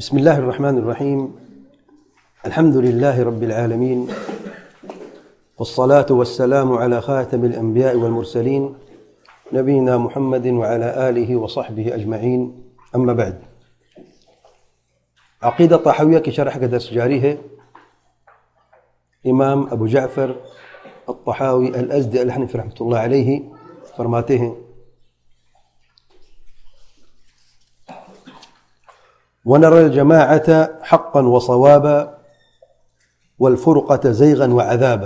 بسم الله الرحمن الرحيم. الحمد لله رب العالمين، والصلاة والسلام على خاتم الأنبياء والمرسلين نبينا محمد وعلى آله وصحبه أجمعين. أما بعد، عقیدہ طحاویہ کی شرح کا درس جاری ہے. امام ابو جعفر الطحاوی الازدی الحنفی رحمۃ اللہ علیہ فرماتے ہیں: ونرى الجماعة حقا وصوابا والفرقة زيغا وعذابا.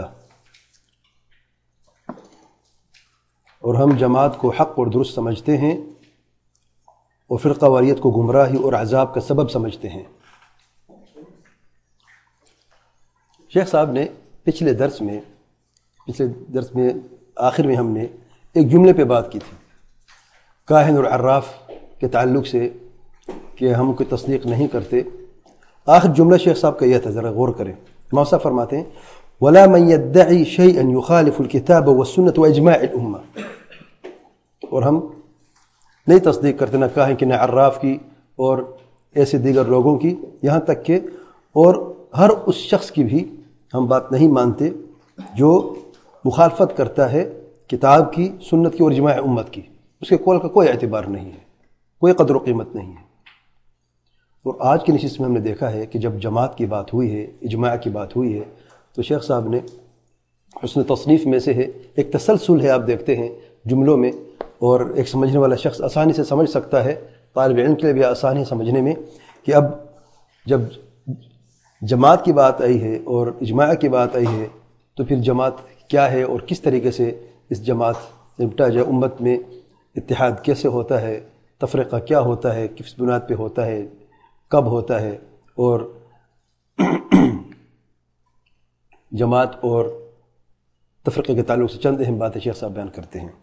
اور ہم جماعت کو حق اور درست سمجھتے ہیں اور فرقہ واریت کو گمراہی اور عذاب کا سبب سمجھتے ہیں. شیخ صاحب نے پچھلے درس میں آخر میں ہم نے ایک جملے پہ بات کی تھی کاہن اور عراف کے تعلق سے کہ ہم کوئی تصدیق نہیں کرتے. آخر جملہ شیخ صاحب کا یہ تھا، ذرا غور کریں. امام صاحب فرماتے ہیں: وَلَا مَنْ يَدَّعِي شَيْئًا يُخَالِفُ الْكِتَابَ وَالسُّنَّةَ وَإِجْمَاعِ الْأُمَّةِ. اور ہم نہیں تصدیق کرتے نہ کاہن کی، نہ عراف کی اور ایسے دیگر لوگوں کی، یہاں تک کہ اور ہر اس شخص کی بھی ہم بات نہیں مانتے جو مخالفت کرتا ہے کتاب کی، سنت کی اور اجماع امت کی. اس کے قول کا کوئی اعتبار نہیں ہے، کوئی قدر و قیمت نہیں ہے. اور آج کی نشست میں ہم نے دیکھا ہے کہ جب جماعت کی بات ہوئی ہے، اجماع کی بات ہوئی ہے، تو شیخ صاحب نے حسن تصنیف میں سے ہے، ایک تسلسل ہے، آپ دیکھتے ہیں جملوں میں، اور ایک سمجھنے والا شخص آسانی سے سمجھ سکتا ہے، طالب علم کے لیے بھی آسانی ہے سمجھنے میں، کہ اب جب جماعت کی بات آئی ہے اور اجماع کی بات آئی ہے تو پھر جماعت کیا ہے اور کس طریقے سے اس جماعت نپٹا جائے. امت میں اتحاد کیسے ہوتا ہے، تفرقہ کیا ہوتا ہے، کس بنیاد پہ ہوتا ہے، کب ہوتا ہے، اور جماعت اور تفرقے کے تعلق سے چند اہم باتیں شیخ صاحب بیان کرتے ہیں.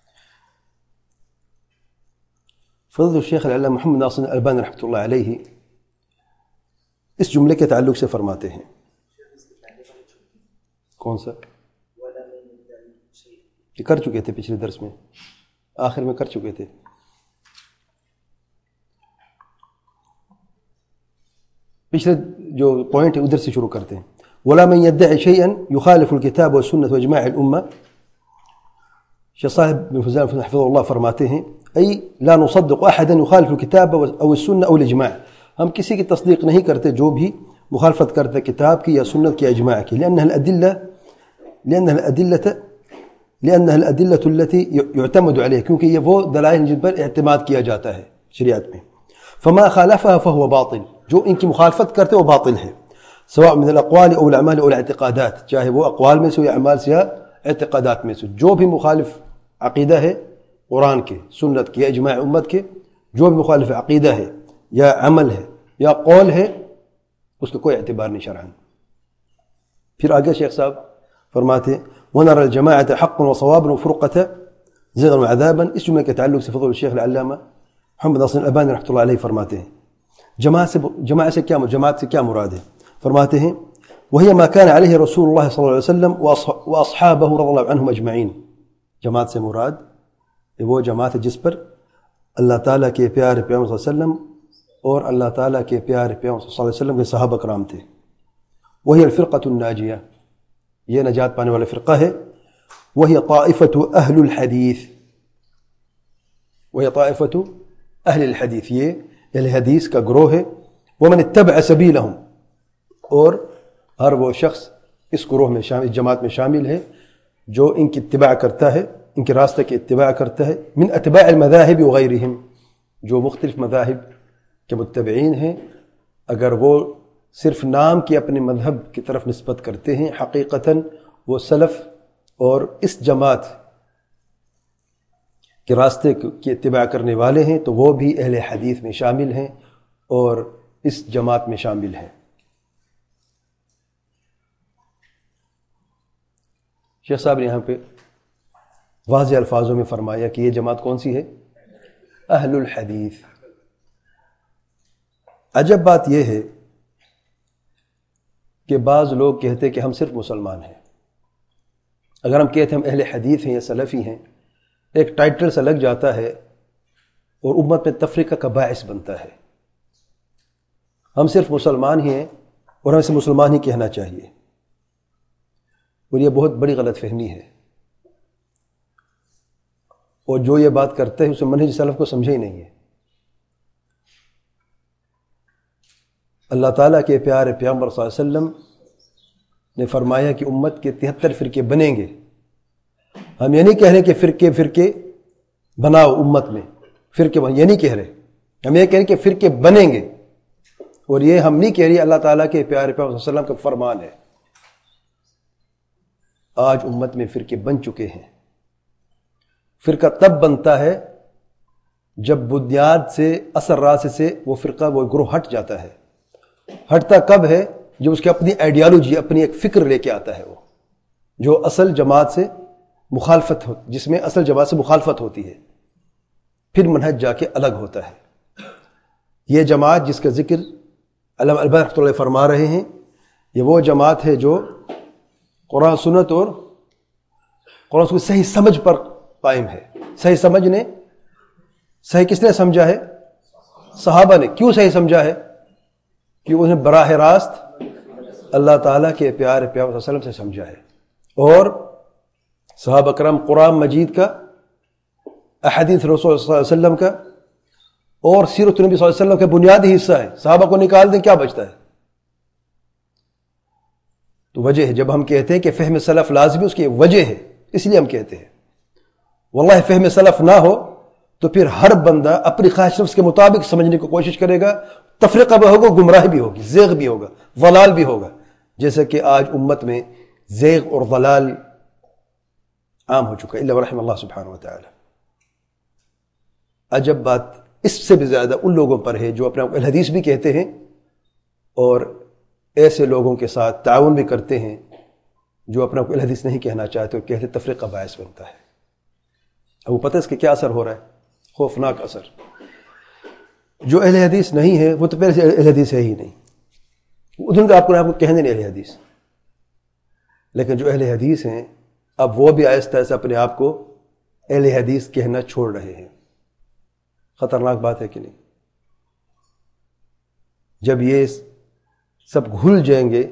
فضل الشیخ العلامہ محمد ناصر الالبانی رحمۃ اللہ علیہ اس جملے کے تعلق سے فرماتے ہیں. کون سا؟ یہ کر چکے تھے پچھلے درس میں، آخر میں کر چکے تھے. پچھلے جو پوائنٹ ہے ادھر سے شروع کرتے ہیں. ولا من يدعي شيئا يخالف الكتاب والسنة واجماع الامه. شیخ صاحب بن فوزان حفظه الله فرماتے ہیں: اي لا نصدق احدا يخالف الكتاب او السنه او الاجماع. ہم کسی کی تصدیق نہیں کرتے جو بھی مخالفت کرتے کتاب کی یا سنت کی، اجماع کی. لأنها الأدلة التي يعتمد عليها، کیونکہ یہ وہ دلائل جن پر اعتماد کیا جاتا ہے شریعت میں. فما خالفها فهو باطل. جو ان کی مخالفت کرتے وہ باطل ہے، سواء من الاقوال او الاعمال او الاعتقادات، چاہے وہ اقوال میں سے یا اعمال سے یا اعتقادات میں سے. جو بھی مخالف عقیدہ ہے قرآن کے، سنت کے یا اجماع امت کے، جو بھی مخالف عقیدہ ہے یا عمل ہے یا قول ہے، اس کا کوئی اعتبار نہیں شرعاً. پھر آگے شیخ صاحب فرماتے ہیں: وَنَرَى الْجَمَاعَةَ حَقًّا وَصَوَابًا وَفُرْقَةً زِغًا وَعَذَابًا. اس جملے کے تعلق سے فضل الشیخ العلامہ محمد ناصر الالبانی رحمۃ اللہ علیہ فرماتے ہیں جماعت سے کیا مراد ہے؟ فرماتے ہیں: وَهِيَ مَا كَانَ عَلَيْهِ رَسُولُ اللَّهِ صلی اللہ علیہ وسلم وَأَصْحَابَهُ رضی اللہ عنہم اجمعین. جماعت سے مراد وہ جماعت ہے جس پر اللہ تعالیٰ کے پیارے پیغمبر صلی اللہ علیہ وسلم اور اللہ تعالیٰ کے پیارے پیغمبر صلی اللہ علیہ وسلم کے صحابہ کرام تھے. وہی الفرقۃ الناجیہ، یہ نجات پانے والا فرقہ ہے. وہی طائفۃ اہل الحدیث، وہی طائفۃ اہل الحدیث، یہ اہل حدیث کا گروہ ہے. ومن اتبع سبیلہم، اور ہر وہ شخص اس گروہ میں شامل، جماعت میں شامل ہے جو ان کی اتباع کرتا ہے، ان کے راستے کی اتباع کرتا ہے. من اتباع المذاہب وغیرہم، جو مختلف مذاہب کے متبعین ہیں، اگر وہ صرف نام کی اپنے مذہب کی طرف نسبت کرتے ہیں، حقیقتاً وہ سلف اور اس جماعت کے راستے کی اتباع کرنے والے ہیں، تو وہ بھی اہل حدیث میں شامل ہیں اور اس جماعت میں شامل ہیں. شیخ صاحب نے یہاں پہ واضح الفاظوں میں فرمایا کہ یہ جماعت کون سی ہے؟ اہل الحدیث. عجب بات یہ ہے کہ بعض لوگ کہتے کہ ہم صرف مسلمان ہیں. اگر ہم کہتے ہیں ہم اہل حدیث ہیں یا سلفی ہیں، ایک ٹائٹل سا لگ جاتا ہے اور امت میں تفریقہ کا باعث بنتا ہے. ہم صرف مسلمان ہی ہیں اور ہمیں سے مسلمان ہی کہنا چاہیے، اور یہ بہت بڑی غلط فہمی ہے، اور جو یہ بات کرتے ہیں اسے منہج سلف کو سمجھے ہی نہیں ہے۔ اللہ تعالیٰ کے پیارے پیغمبر صلی اللہ علیہ وسلم نے فرمایا کہ امت کے 73 فرقے بنیں گے۔ ہم یہ نہیں کہہ رہے کہ فرقے بناؤ امت میں، یہ نہیں کہہ رہے، ہم یہ کہہ رہے کہ فرقے بنیں گے، اور یہ ہم نہیں کہہ رہے، اللہ تعالیٰ کے پیارے پیغمبر صلی اللہ علیہ وسلم کا فرمان ہے۔ آج امت میں فرقے بن چکے ہیں۔ فرقہ تب بنتا ہے جب بنیاد سے، اثر راس سے وہ فرقہ، وہ گروہ ہٹ جاتا ہے۔ ہٹتا کب ہے؟ جب اس کی اپنی آئیڈیالوجی، اپنی ایک فکر لے کے آتا ہے، وہ جو اصل جماعت سے مخالفت ہو، جس میں اصل جماعت سے مخالفت ہوتی ہے، پھر منہج جا کے الگ ہوتا ہے۔ یہ جماعت جس کا ذکر علامہ البانی رحمۃ اللہ فرما رہے ہیں، یہ وہ جماعت ہے جو قرآن سنت اور قرآن کی صحیح سمجھ پر قائم ہے۔ صحیح سمجھ نے، صحیح کس نے سمجھا ہے؟ صحابہ نے۔ کیوں صحیح سمجھا ہے؟ کہ انہیں براہ راست اللہ تعالیٰ کے پیارے پیغمبر صلی اللہ علیہ وسلم سے سمجھا ہے، اور صحابہ کرام قرآن مجید کا، احادیث رسول صلی اللہ علیہ وسلم کا اور سیرت نبی صلی اللہ علیہ وسلم کا بنیادی حصہ ہے۔ صحابہ کو نکال دیں کیا بچتا ہے؟ تو وجہ ہے، جب ہم کہتے ہیں کہ فہم سلف لازمی، اس کی وجہ ہے، اس لیے ہم کہتے ہیں۔ واللہ فہم سلف نہ ہو تو پھر ہر بندہ اپنی خواہش نفس کے مطابق سمجھنے کی کوشش کرے گا، تفریقہ بھی ہوگا، گمراہ بھی ہوگی، زیغ بھی ہوگا، ضلال بھی ہوگا، جیسا کہ آج امت میں زیغ اور ضلال عام ہو چکا ہے، الا رحم اللہ سبحانہ و تعالی۔ عجب بات اس سے بھی زیادہ ان لوگوں پر ہے جو اپنے اہل حدیث بھی کہتے ہیں اور ایسے لوگوں کے ساتھ تعاون بھی کرتے ہیں جو اپنا اہل حدیث نہیں کہنا چاہتے، اور کہتے تفریقہ باعث بنتا ہے۔ اب وہ پتہ ہے اس کے کیا اثر ہو رہا ہے؟ خوفناک اثر۔ جو اہل حدیث نہیں ہے وہ تو پہلے سے اہل حدیث ہے ہی نہیں، ادھر آپ کو کہنے نہیں اہل حدیث، لیکن جو اہل حدیث ہیں اب وہ بھی آہستہ آہستہ اپنے آپ کو اہل حدیث کہنا چھوڑ رہے ہیں۔ خطرناک بات ہے کہ نہیں؟ جب یہ سب گھل جائیں گے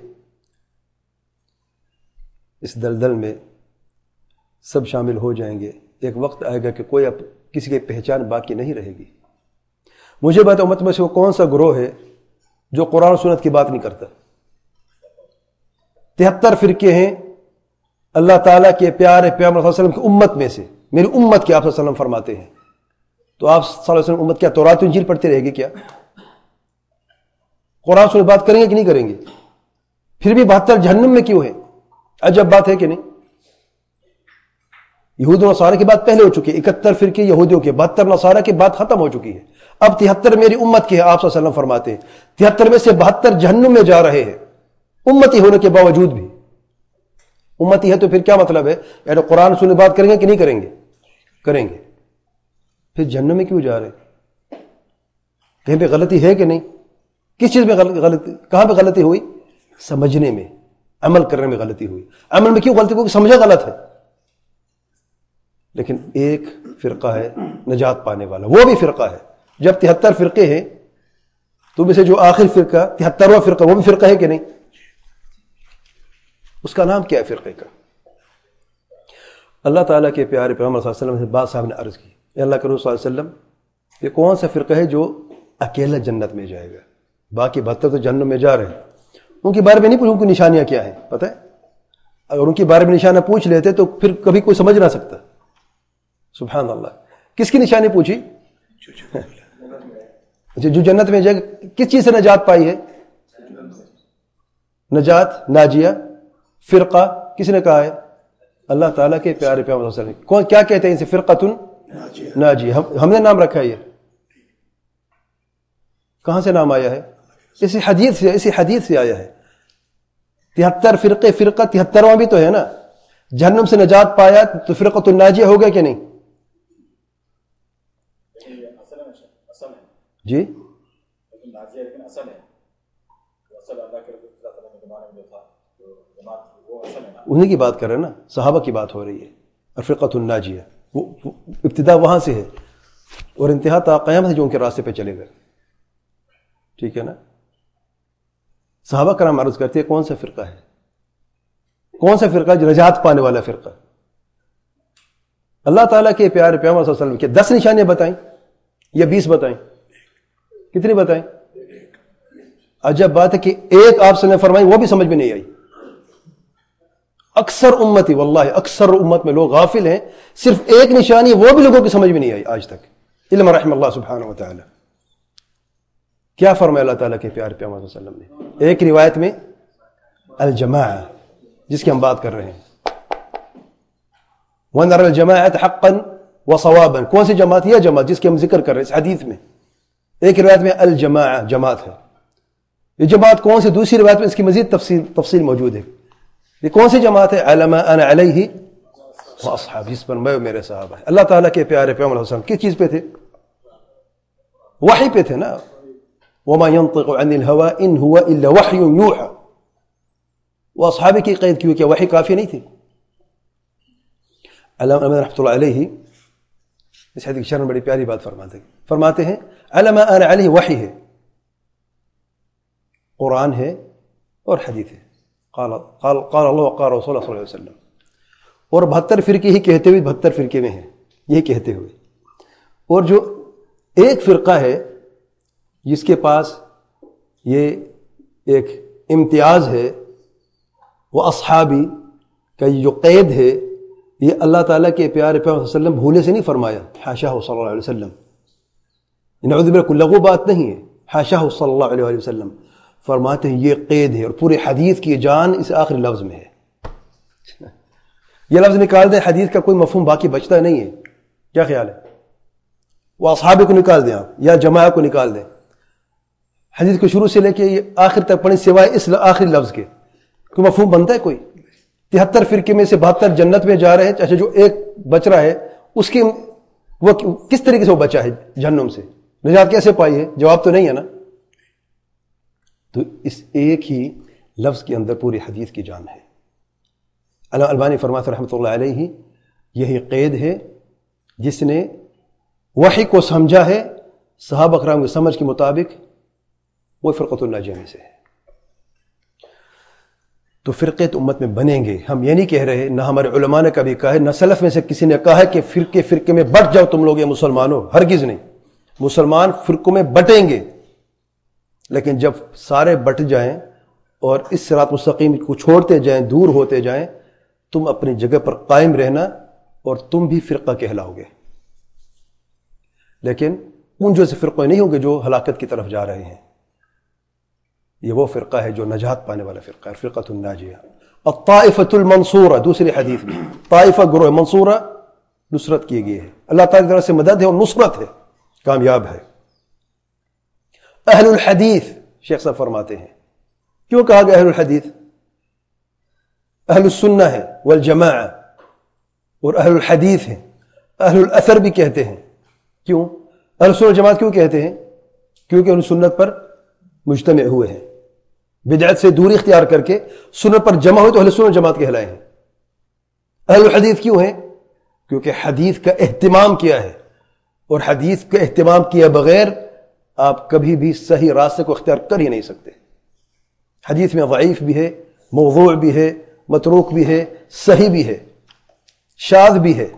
اس دلدل میں، سب شامل ہو جائیں گے، ایک وقت آئے گا کہ کوئی اب کسی کی پہچان باقی نہیں رہے گی۔ مجھے بات امت میں سے وہ کون سا گروہ ہے جو قرآن و سنت کی بات نہیں کرتا؟ 73 فرقے ہیں اللہ تعالیٰ کے پیارے پیغمبر صلی اللہ علیہ وسلم کی امت میں سے، میری امت کے آپ صلی اللہ علیہ وسلم فرماتے ہیں، تو آپ صلی اللہ علیہ وسلم امت کیا تورات و انجیل پڑھتے رہے گی کیا؟ قرآن سنت بات کریں گے کہ نہیں کریں گے؟ پھر بھی 72 جہنم میں کیوں ہیں؟ عجب بات ہے کہ نہیں؟ یہود و نصارہ کی بات پہلے ہو چکی ہے، 71 فرقے یہودیوں کے، 72 نصارہ کی بات ختم ہو چکی ہے، اب 73 میری امت کے ہیں، آپ صلی اللہ علیہ وسلم فرماتے ہیں 73 میں سے 72 جہنم میں جا رہے ہیں، امتی ہونے کے باوجود بھی۔ امتی ہے تو پھر کیا مطلب ہے؟ یعنی قرآن سنت بات کریں گے کہ نہیں کریں گے؟ کریں گے، پھر جہنم میں کیوں جا رہے ہیں؟ کہیں پہ غلطی ہے کہ نہیں؟ کس چیز میں غلطی؟ کہاں پہ غلطی ہوئی؟ سمجھنے میں، عمل کرنے میں غلطی ہوئی۔ عمل میں کیوں غلطی؟ کیونکہ سمجھا غلط ہے۔ لیکن ایک فرقہ ہے نجات پانے والا، وہ بھی فرقہ ہے۔ جب 73 فرقے ہیں تو میں سے جو آخر فرقہ 73واں فرقہ، وہ بھی فرقہ ہے کہ نہیں؟ اس کا نام کیا ہے فرقے کا؟ اللہ تعالیٰ کے پیارے پیغمبر صلی اللہ علیہ وسلم سے بعض صاحب نے عرض کی، اے اللہ کے رسول صلی اللہ علیہ وسلم، یہ کون سا فرقہ ہے جو اکیلا جنت میں جائے گا؟ باقی 72 تو جنت میں جا رہے ہیں، ان کے بارے میں نہیں پوچھ، ان کی نشانیاں کیا ہیں پتہ ہے؟ اگر ان کے بارے میں نشانیاں پوچھ لیتے تو پھر کبھی کوئی سمجھ نہ سکتا۔ سبحان اللہ، کس کی نشانی پوچھی؟ جو جنت میں جائے گا، کس چیز سے نجات پائی ہے؟ نجات، ناجیہ، فرقہ کس نے کہا ہے؟ اللہ تعالیٰ کے پیارے پیغمبر صلی اللہ علیہ وسلم۔ کون کیا کہتے ہیں اسے؟ فرقۃ ناجیہ۔ ہم نے نام رکھا ہے، یہ کہاں سے نام آیا ہے؟ اسی حدیث سے آیا ہے۔ 73 فرقے، فرقہ 73واں بھی تو ہے نا، جہنم سے نجات پایا تو فرقۃ الناجیہ ہو گیا کہ نہیں؟ جی انہیں کی بات کر رہے ہیں نا، صحابہ کی بات ہو رہی ہے۔ اور فرقۃ الناجیہ وہ ابتدا وہاں سے ہے اور انتہا تا قیامت ہے جو ان کے راستے پہ چلے گئے، ٹھیک ہے نا؟ صحابہ کرام عرض کرتے ہیں کون سا فرقہ ہے، کون سا فرقہ جو نجات پانے والا فرقہ؟ اللہ تعالیٰ کے پیارے پیغمبر صلی اللہ علیہ وسلم کے 10 نشانیاں بتائیں یا 20 بتائیں؟ کتنی بتائیں؟ عجب بات ہے کہ ایک آپ سے نے فرمائی وہ بھی سمجھ میں نہیں آئی. اکثر امتی، واللہ اکثر امت میں لوگ غافل ہیں، صرف ایک نشانی وہ بھی لوگوں کی سمجھ میں نہیں آئی آج تک، علم رحم اللہ سبحانہ وتعالی. کیا فرمایا اللہ تعالیٰ کے پیارے پیغمبر صلی اللہ علیہ وسلم نے؟ ایک روایت میں الجماعہ، جس کی ہم بات کر رہے ہیں، وَنَرَى الْجَمَاعَةَ حَقًّا وَصَوَابًا، کون سی جماعت؟ یہ جماعت جس کی ہم ذکر کر رہے ہیں اس حدیث میں. ایک روایت میں الجماعہ جماعت ہے. یہ جماعت کون سی؟ دوسری روایت میں اس کی مزید تفصیل موجود ہے. یہ کون سی جماعت ہے؟ عَلَى مَا أَنَا عَلَيْهِ وَأَصْحَابِي، جس پر میں میرے صحابہ ہیں. اللہ تعالیٰ کے پیارے پیغمبر صلی اللہ علیہ وسلم کس چیز پہ تھے؟ وحی پہ تھے نا. وَمَا يَنطِقُ عَنِ الْهَوَىٰ إِنْ هُوَ إِلَّا وَحْيٌ يُوحَىٰ. وہ اصحابی کی قید کیوں؟ کہ وحی کافی نہیں تھی. علامہ رحمۃ اللہ علیہ اس حدیث کی شرح میں بڑی پیاری بات فرماتے ہیں علامہ انا علیہ وحی ہے، قرآن ہے اور حدیث ہے، قال اللہ وقال رسول اللہ صلی اللہ علیہ وسلم. اور 72 فرقے ہی کہتے ہوئے 72 فرقے میں ہیں یہ کہتے ہوئے. اور جو ایک فرقہ ہے جس کے پاس یہ ایک امتیاز ہے، وہ اصحابی کا جو قید ہے، یہ اللہ تعالیٰ کے پیارے پیغمبر صلی اللہ علیہ وسلم بھولے سے نہیں فرمایا، حاشا صلی اللہ علیہ وسلم. نعوذ باللہ کوئی لغو بات نہیں ہے، حاشا صلی اللہ علیہ وسلم فرماتے ہیں یہ قید ہے. اور پورے حدیث کی جان اس آخری لفظ میں ہے. یہ لفظ نکال دیں حدیث کا کوئی مفہوم باقی بچتا نہیں ہے. کیا خیال ہے؟ وہ اصحابی کو نکال دیں آپ یا جماعہ کو نکال دیں، حدیث کو شروع سے لے کے آخر تک پڑھیں سوائے اس آخری لفظ کے، کوئی مفہوم بنتا ہے کوئی؟ 73 فرقے میں سے 72 جنت میں جا رہے ہیں، اچھا جو ایک بچ رہا ہے اس کی وہ کس طریقے سے وہ بچا ہے جہنم سے؟ نجات کیسے پائی ہے؟ جواب تو نہیں ہے نا. تو اس ایک ہی لفظ کے اندر پوری حدیث کی جان ہے. علامہ البانی فرماتے رحمۃ اللہ علیہ یہی قید ہے جس نے وحی کو سمجھا ہے صحابہ کرام کی سمجھ کے مطابق، وہ فرقۃ الناجیہ میں سے ہے. تو فرقے تو امت میں بنیں گے. ہم یہ نہیں کہہ رہے، نہ ہمارے علماء نے کبھی کہا ہے، نہ سلف میں سے کسی نے کہا ہے کہ فرقے میں بٹ جاؤ تم لوگ یہ مسلمانوں، ہرگز نہیں. مسلمان فرقوں میں بٹیں گے، لیکن جب سارے بٹ جائیں اور اس صراط مستقیم کو چھوڑتے جائیں، دور ہوتے جائیں، تم اپنی جگہ پر قائم رہنا اور تم بھی فرقہ کہلاؤ گے. لیکن ان جو سے فرقے نہیں ہوں گے جو ہلاکت کی طرف جا رہے ہیں. یہ وہ فرقہ ہے جو نجات پانے والا فرقہ ہے، فرقۃ الناجیہ. الطائفۃ المنصورہ، دوسری حدیث میں طائفہ گروہ منصورہ، نصرت کی گئی ہے، اللہ تعالی کی طرف سے مدد ہے اور نصرت ہے، کامیاب ہے. اہل الحدیث، شیخ صاحب فرماتے ہیں کیوں کہا گیا اہل الحدیث؟ اہل السنہ ہے والجماعہ، اور اہل الحدیث ہیں، اہل الاثر بھی کہتے ہیں. کیوں اہل السنہ والجماعت کیوں کہتے ہیں؟ کیونکہ ان سنت پر مجتمع ہوئے ہیں، بدعت سے دوری اختیار کر کے سنت پر جمع ہوئے تو اہل سنت جماعت کہلائے ہیں. اہل الحدیث کیوں ہیں؟ کیونکہ حدیث کا اہتمام کیا ہے، اور حدیث کا اہتمام کیا بغیر آپ کبھی بھی صحیح راستے کو اختیار کر ہی نہیں سکتے. حدیث میں ضعیف بھی ہے، موضوع بھی ہے، متروک بھی ہے، صحیح بھی ہے، شاذ بھی ہے،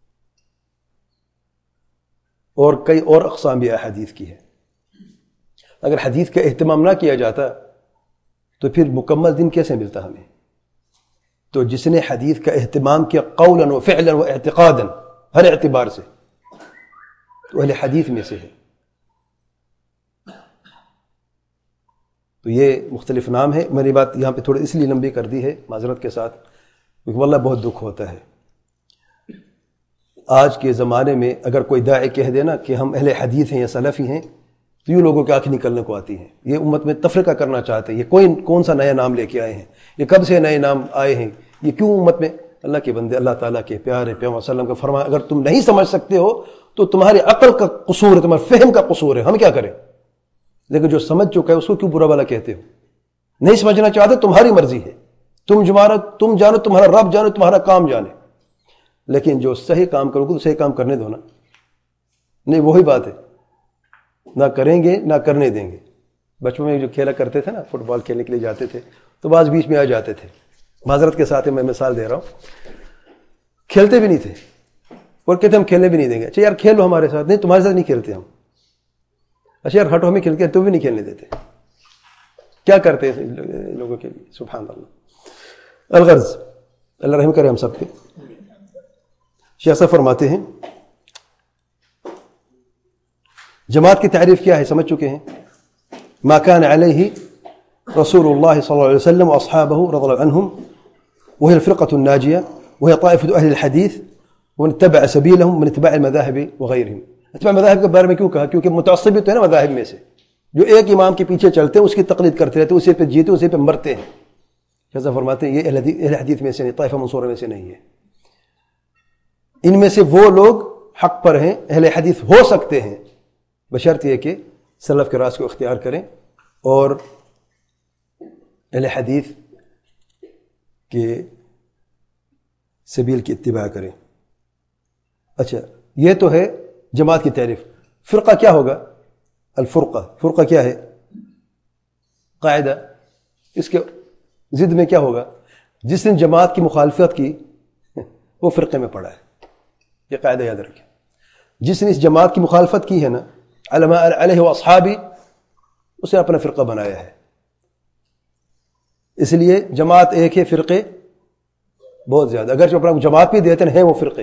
اور کئی اور اقسام بھی حدیث کی ہے. اگر حدیث کا اہتمام نہ کیا جاتا تو پھر مکمل دن کیسے ملتا ہمیں؟ تو جس نے حدیث کا اہتمام کیا قولا و فعلا و اعتقادا، ہر اعتبار سے، تو اہل حدیث میں سے ہے. تو یہ مختلف نام ہے. میں نے بات یہاں پہ تھوڑی اس لیے لمبی کر دی ہے معذرت کے ساتھ، کیونکہ واللہ بہت دکھ ہوتا ہے. آج کے زمانے میں اگر کوئی داعی کہہ دینا کہ ہم اہل حدیث ہیں یا سلفی ہیں تو یوں لوگوں کی آنکھ نکلنے کو آتی ہیں. یہ امت میں تفرقہ کرنا چاہتے ہیں. یہ کون سا نیا نام لے کے آئے ہیں؟ یہ کب سے نئے نام آئے ہیں؟ یہ کیوں امت میں؟ اللہ کے بندے، اللہ تعالیٰ کے پیارے پیغمبر صلی اللہ علیہ وسلم کا فرمان اگر تم نہیں سمجھ سکتے ہو تو تمہاری عقل کا قصور ہے، تمہارے فہم کا قصور ہے، ہم کیا کریں؟ لیکن جو سمجھ چکا ہے اس کو کیوں برا والا کہتے ہو؟ نہیں سمجھنا چاہتے، تمہاری مرضی ہے، تم جانو، تمہارا رب جانو، تمہارا کام جانے. لیکن جو صحیح کام کرو گے تو صحیح کام کرنے دو نا. نہیں وہی بات ہے، نہ کریں گے نہ کرنے دیں گے. بچپن میں جو کھیلا کرتے تھے نا، فٹ بال کھیلنے کے لیے جاتے تھے تو بعض بیچ میں آ جاتے تھے، معذرت کے ساتھ میں مثال دے رہا ہوں، کھیلتے بھی نہیں تھے اور کہتے ہم کھیلنے بھی نہیں دیں گے. اچھا یار کھیل لو ہمارے ساتھ. نہیں تمہارے ساتھ نہیں کھیلتے ہم. اچھا یار ہٹو ہمیں کھیلتے ہیں تو بھی نہیں کھیلنے دیتے. کیا کرتے ہیں لوگوں کے لیے. سبحان اللہ. الغرض اللہ رحم کرے ہم سب پہ. شیخ صاحب فرماتے ہیں جماعت کی تعریف کیا ہے سمجھ چکے ہیں. ما كان عليه رسول الله صلى الله عليه وسلم واصحابه رضي الله عنهم وهي الفرقة الناجية وهي طائفة اهل الحديث ومن اتبع سبيلهم من اتباع المذاهب وغيرهم. اتباع المذاهب کے بارے میں کیوں کہا؟ کیونکہ متعصب تو ہے نا مذاہب میں سے، جو ایک امام کے پیچھے چلتے ہیں اس کی تقلید کرتے رہتے ہیں، اسی پہ جیتے اسی پہ مرتے ہیں. جیسا فرماتے ہیں یہ اہل حدیث میں سے نہیں، طائفہ منصورہ میں سے نہیں ہے. ان میں سے وہ لوگ حق پر ہیں، اہل حدیث ہو سکتے ہیں بشرط یہ کہ سلف کے راز کو اختیار کریں اور اہل حدیث کے سبیل کی اتباع کریں. اچھا یہ تو ہے جماعت کی تعریف. فرقہ کیا ہوگا؟ الفرقہ، فرقہ کیا ہے؟ قاعدہ. اس کے ضد میں کیا ہوگا؟ جس نے جماعت کی مخالفت کی وہ فرقے میں پڑا ہے. یہ قاعدہ یاد رکھیں. جس نے اس جماعت کی مخالفت کی ہے نا، علماء علیہ و اصحابی، اسے اپنا فرقہ بنایا ہے. اس لیے جماعت ایک ہے، فرقے بہت زیادہ. اگر جو اپنا جماعت بھی دیتے ہیں وہ فرقے.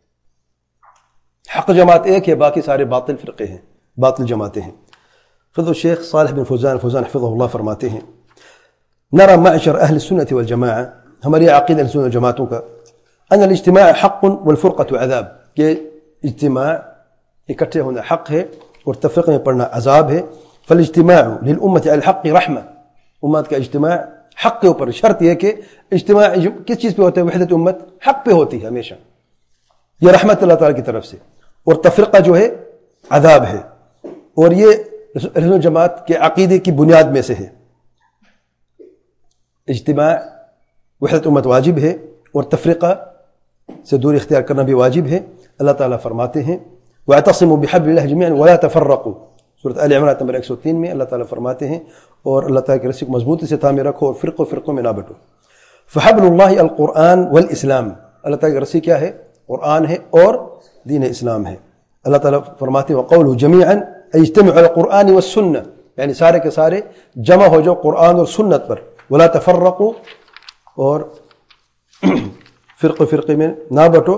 حق جماعت ایک ہے، باقی سارے باطل فرقے ہیں، باطل جماعتیں ہیں. فضل الشیخ صالح بن فوزان حفظہ اللہ فرماتے ہیں نرى معشر اہل السنة والجماعة، ہماری عقیدہ اہل السنة والجماعتوں کا، ان الاجتماع حق والفرقة عذاب، کہ اجتماع اکٹھے ہونا حق ہے اور تفرقے میں پڑنا عذاب ہے. فالاجتماع للامة على الحق رحمہ، امت کا اجتماع حق کے اوپر. شرط یہ کہ اجتماع کس چیز پہ ہوتا ہے؟ وحدت امت حق پہ ہوتی ہے ہمیشہ، یہ رحمت اللہ تعالیٰ کی طرف سے. اور تفرقہ جو ہے عذاب ہے، اور یہ اہل جماعت کے عقیدے کی بنیاد میں سے ہے. اجتماع وحدت امت واجب ہے اور تفرقہ سے دور اختیار کرنا بھی واجب ہے. اللہ تعالیٰ فرماتے ہیں وَاعْتَصِمُوا بِحَبْلِ اللَّهِ جَمِيعًا وَلَا تَفَرَّقُوا، سورۃ آل عمران نمبر 103 میں اللہ تعالیٰ فرماتے ہیں اور اللہ تعالیٰ کی رسی کو مضبوطی سے تھامے رکھو اور فرقوں میں نہ بٹو. فحبل اللہ القرآن والاسلام، اللہ تعالیٰ کی رسی کیا ہے؟ قرآن ہے اور دین اسلام ہے. اللہ تعالیٰ فرماتے ہیں وقولہ جمیعا اجتمعوا علی القرآن والسنہ، یعنی سارے کے سارے جمع ہو جاؤ قرآن اور سنت پر. ولا تفرقوا، اور فرقے میں نہ بٹو.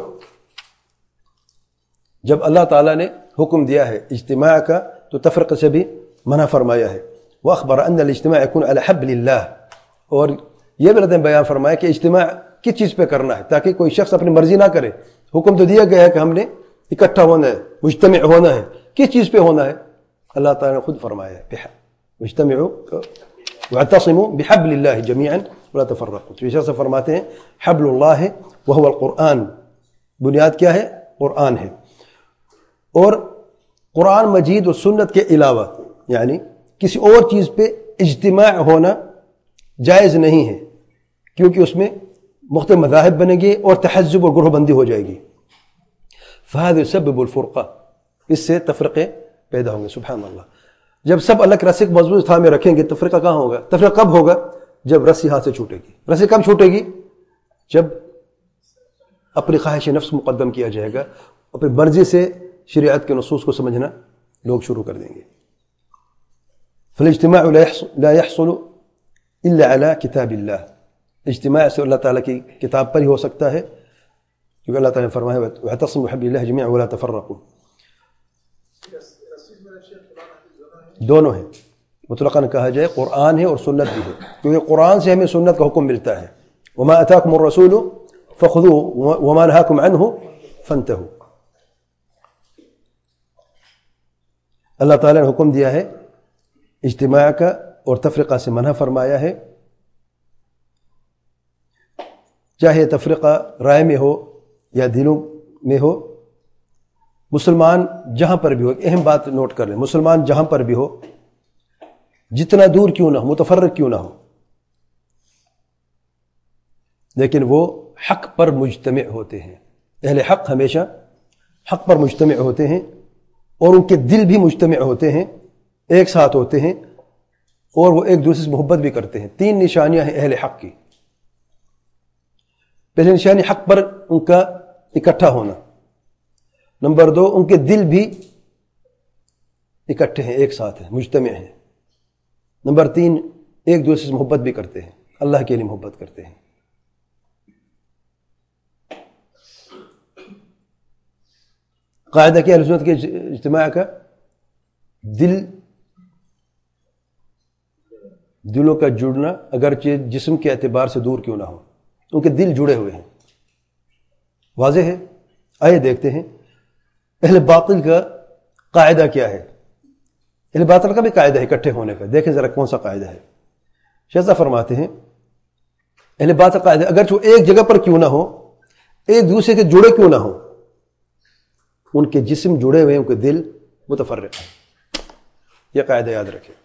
جب اللہ تعالیٰ نے حکم دیا ہے اجتماع کا تو تفرقے سے بھی منع فرمایا ہے. واخبر ان الاجتماع يكون على حبل اللہ، اور یہ بھی اللہ نے بیان فرمایا کہ اجتماع کس چیز پہ کرنا ہے تاکہ کوئی شخص اپنی مرضی نہ کرے. حکم تو دیا گیا ہے کہ ہم نے اکٹھا ہونا ہے، مجتمع ہونا ہے. کس چیز پہ ہونا ہے؟ اللہ تعالیٰ نے خود فرمایا ہے اجتمعوا واعتصموا بحبل اللہ جميعا ولا تفرقوا. تو شخص فرماتے ہیں حبل اللہ وهو القرآن، بنیاد کیا ہے؟ قرآن ہے. اور قرآن مجید اور سنت کے علاوہ یعنی کسی اور چیز پہ اجتماع ہونا جائز نہیں ہے، کیونکہ اس میں مختلف مذاہب بنیں گے اور تحزب اور گروہ بندی ہو جائے گی. فہذا یسبب الفرقہ، اس سے تفرقے پیدا ہوں گے. سبحان اللہ. جب سب اللہ کے رسی کو مضبوط تھامے رکھیں گے تفرقہ کہاں ہوگا؟ تفرقہ کب ہوگا؟ جب رسی ہاتھ سے چھوٹے گی. رسی کب چھوٹے گی؟ جب اپنی خواہش نفس مقدم کیا جائے گا، اپنی مرضی سے شریعت کے نصوص کو سمجھنا لوگ شروع کر دیں گے. فالاجتماع لا يحصل الا على کتاب اللہ، اجتماع سے اللہ تعالیٰ کی کتاب پر ہی ہو سکتا ہے، کیونکہ اللہ تعالیٰ نے فرمایا واعتصموا بحبل اللہ جميعا ولا تفرقوا. دونوں ہیں، مطلقاً کہا جائے قرآن ہے اور سنت بھی ہے، کیونکہ قرآن سے ہمیں سنت کا حکم ملتا ہے. وما اتاکم الرسول فخذوه وما نهاکم عنه فانتهوا. اللہ تعالیٰ نے حکم دیا ہے اجتماع کا اور تفرقہ سے منع فرمایا ہے، چاہے تفرقہ رائے میں ہو یا دلوں میں ہو. مسلمان جہاں پر بھی ہو، اہم بات نوٹ کر لیں، مسلمان جہاں پر بھی ہو، جتنا دور کیوں نہ ہو، متفرق کیوں نہ ہو، لیکن وہ حق پر مجتمع ہوتے ہیں. اہل حق ہمیشہ حق پر مجتمع ہوتے ہیں اور ان کے دل بھی مجتمع ہوتے ہیں، ایک ساتھ ہوتے ہیں. اور وہ ایک دوسرے سے محبت بھی کرتے ہیں. 3 نشانیاں ہیں اہل حق کی. پہلی نشانی حق پر ان کا اکٹھا ہونا. نمبر 2 ان کے دل بھی اکٹھے ہیں، ایک ساتھ ہیں، مجتمع ہیں. نمبر 3 ایک دوسرے سے محبت بھی کرتے ہیں، اللہ کے لیے محبت کرتے ہیں. قاعدہ کیا اہل سنت کے اجتماع کا؟ دلوں کا جڑنا اگرچہ جسم کے اعتبار سے دور کیوں نہ ہو، ان کے دل جڑے ہوئے ہیں. واضح ہے؟ آئیے دیکھتے ہیں اہل باطل کا قاعدہ کیا ہے. اہل باطل کا بھی قاعدہ ہے اکٹھے ہونے کا. دیکھیں ذرا کون سا قاعدہ ہے. شیخ فرماتے ہیں اہل باطل کا قاعدہ اگرچہ وہ ایک جگہ پر کیوں نہ ہو، ایک دوسرے کے جڑے کیوں نہ ہو، ان کے جسم جڑے ہوئے، ان کے دل متفرق ہیں. یہ قاعدہ یاد رکھیں.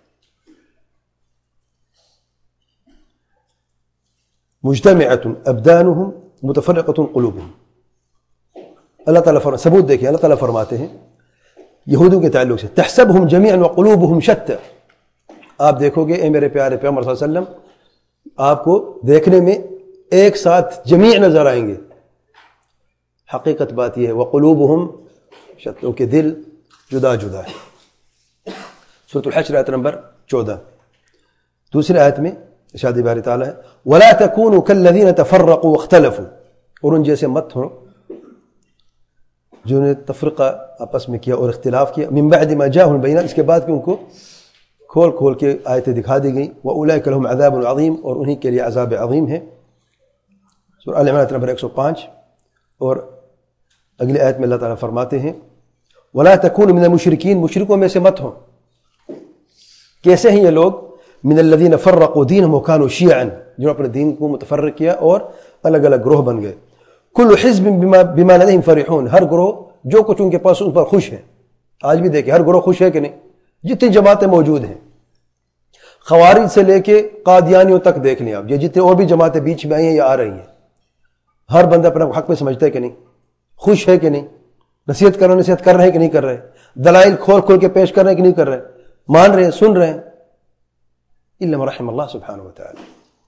مجتمعۃ ابدانہم متفرقۃ قلوبہم. اللہ تعالیٰ ثبوت دیکھیں، اللہ تعالیٰ فرماتے ہیں یہودیوں کے تعلق سے تحسبہم جمیعا وقلوبہم شتى. آپ دیکھو گے اے میرے پیارے پیغمبر صلی اللہ علیہ وسلم، آپ کو دیکھنے میں ایک ساتھ جمیع نظر آئیں گے. حقیقت بات یہ ہے وقلوبہم شتى، ان کے دل جدا جدا ہے. سورۃ الحشر آیت نمبر 14. دوسری آیت میں ارشاد باری تعالیٰ ہے وَلَا تَكُونُوا كَالَّذِينَ تَفَرَّقُوا وَاخْتَلَفُوا. اور ان جیسے مت ہو جنہوں نے تفرقہ آپس میں کیا اور اختلاف کیا. مِن بَعْدِ مَا جَاءَهُمُ الْبَيِّنَاتُ، اس کے بعد کہ ان کو کھول کھول کے آیتیں دکھا دی گئیں. وَأُولَٰئِكَ لَهُمْ عَذَابٌ عَظِيمٌ، اور انہی کے لیے عذاب عظیم ہے. سورۃ آل عمران نمبر 105. اور اگلی آیت میں اللہ تعالیٰ فرماتے ہیں وَلَا تَكُونُوا مِنَ الْمُشْرِكِينَ، مشرکوں میں سے مت ہو. کیسے ہیں یہ لوگ؟ من الذین فرقوا دینہم وکانوا شیعا، جو اپنے دین کو متفرق کیا اور الگ الگ گروہ بن گئے. کل حزب بما لدیہم فرحون، ہر گروہ جو کچھ ان کے پاس ان پر خوش ہے. آج بھی دیکھیں ہر گروہ خوش ہے کہ نہیں؟ جتنی جماعتیں موجود ہیں، خوارج سے لے کے قادیانیوں تک دیکھ لیں آپ، یہ جتنے اور بھی جماعتیں بیچ میں آئی ہیں یا آ رہی ہیں، ہر بندہ اپنا حق میں سمجھتا ہے کہ نہیں؟ خوش ہے کہ نہیں؟ نصیحت کر رہے ہیں کہ نہیں کر رہے؟ دلائل کھول کھول کے پیش کر رہے ہیں کہ نہیں کر رہے؟ مان رہے ہیں، سن رہے ہیں؟ الا من رحم اللہ سبحانہ وتعالی.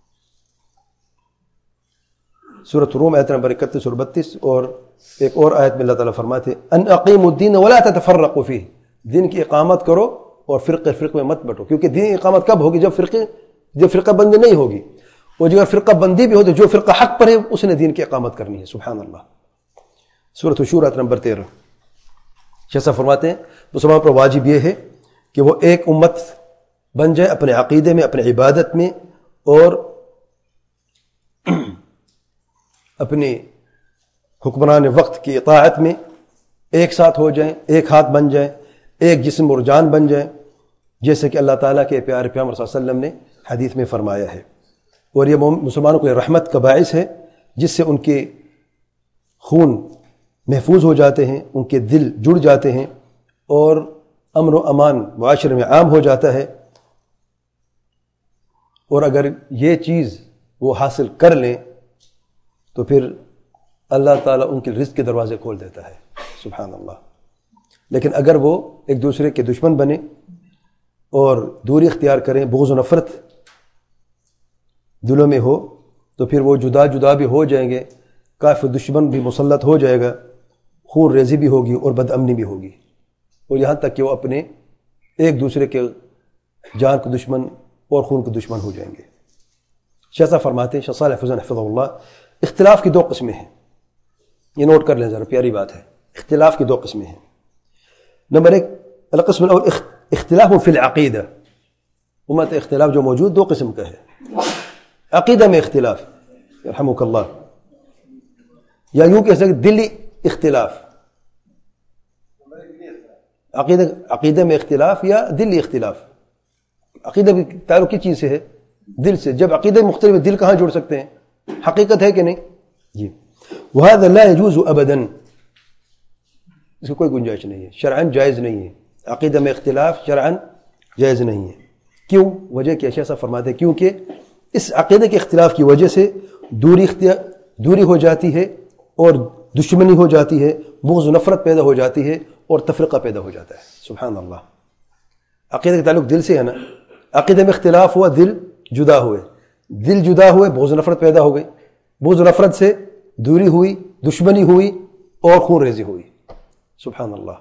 سورۃ روم آیت نمبر 31 اور 32. اور ایک اور آیت میں اللہ تعالیٰ فرماتے ان اقیموا الدین ولا تتفرقوا فیہ، دین کی اقامت کرو اور فرقے میں مت بٹو. کیونکہ دین اقامت کب ہوگی؟ جب فرقہ بندی نہیں ہوگی. اور اگر فرقہ بندی بھی ہو تو جو فرقہ حق پر ہے اس نے دین کی اقامت کرنی ہے. سبحان اللہ. سورۃ الشورى آیت نمبر 13. شیخ فرماتے ہیں مسلمان پر واجب یہ ہے کہ وہ ایک امت بن جائے اپنے عقیدے میں، اپنے عبادت میں، اور اپنے حکمران وقت کی اطاعت میں ایک ساتھ ہو جائیں، ایک ہاتھ بن جائیں، ایک جسم اور جان بن جائیں، جیسے کہ اللہ تعالیٰ کے پیارے پیغمبر صلی اللہ علیہ وسلم نے حدیث میں فرمایا ہے. اور یہ مسلمانوں کے رحمت کا باعث ہے، جس سے ان کے خون محفوظ ہو جاتے ہیں، ان کے دل جڑ جاتے ہیں، اور امن و امان معاشرے میں عام ہو جاتا ہے. اور اگر یہ چیز وہ حاصل کر لیں تو پھر اللہ تعالیٰ ان کے رزق کے دروازے کھول دیتا ہے. سبحان اللہ. لیکن اگر وہ ایک دوسرے کے دشمن بنے اور دوری اختیار کریں، بغض و نفرت دلوں میں ہو، تو پھر وہ جدا جدا بھی ہو جائیں گے، کافر دشمن بھی مسلط ہو جائے گا، خون ریزی بھی ہوگی اور بد امنی بھی ہوگی، اور یہاں تک کہ وہ اپنے ایک دوسرے کے جان کے دشمن اور خون کے دشمن ہو جائیں گے. شیخ فرماتے ہیں، شیخ صالح فوزان حفظہ اللہ، اختلاف کی 2 قسمیں ہیں. یہ نوٹ کر لیں ذرا، پیاری بات ہے. اختلاف کی 2 قسمیں ہیں. نمبر 1 القسم الاول اختلاف فی العقیدہ. امت اختلاف جو موجود 2 قسم کا ہے. عقیدہ میں اختلاف، یرحمک اللہ، یا یوں کہہ سکتے دلی اختلاف. عقیدہ میں اختلاف یا دلی اختلاف. عقیدہ بھی تعلق کی چیز سے ہے؟ دل سے. جب عقیدہ مختلف ہے، دل کہاں جوڑ سکتے ہیں؟ حقیقت ہے کہ نہیں؟ جی. وهذا لا يجوز ابدا، اس کی کوئی گنجائش نہیں ہے، شرعاً جائز نہیں ہے. عقیدہ میں اختلاف شرعاً جائز نہیں ہے. کیوں؟ وجہ کیا؟ شیخ صاحب فرماتے ہیں کیونکہ اس عقیدے کے اختلاف کی وجہ سے دوری ہو جاتی ہے، اور دشمنی ہو جاتی ہے، بغض و نفرت پیدا ہو جاتی ہے، اور تفرقہ پیدا ہو جاتا ہے. سبحان اللہ. عقیدہ کا تعلق دل سے ہے نا، عقیدے میں اختلاف ہوا، دل جدا ہوئے، دل جدا ہوئے، بغض و نفرت پیدا ہو گئی، بغض و نفرت سے دوری ہوئی، دشمنی ہوئی اور خون ریزی ہوئی. سبحان اللہ.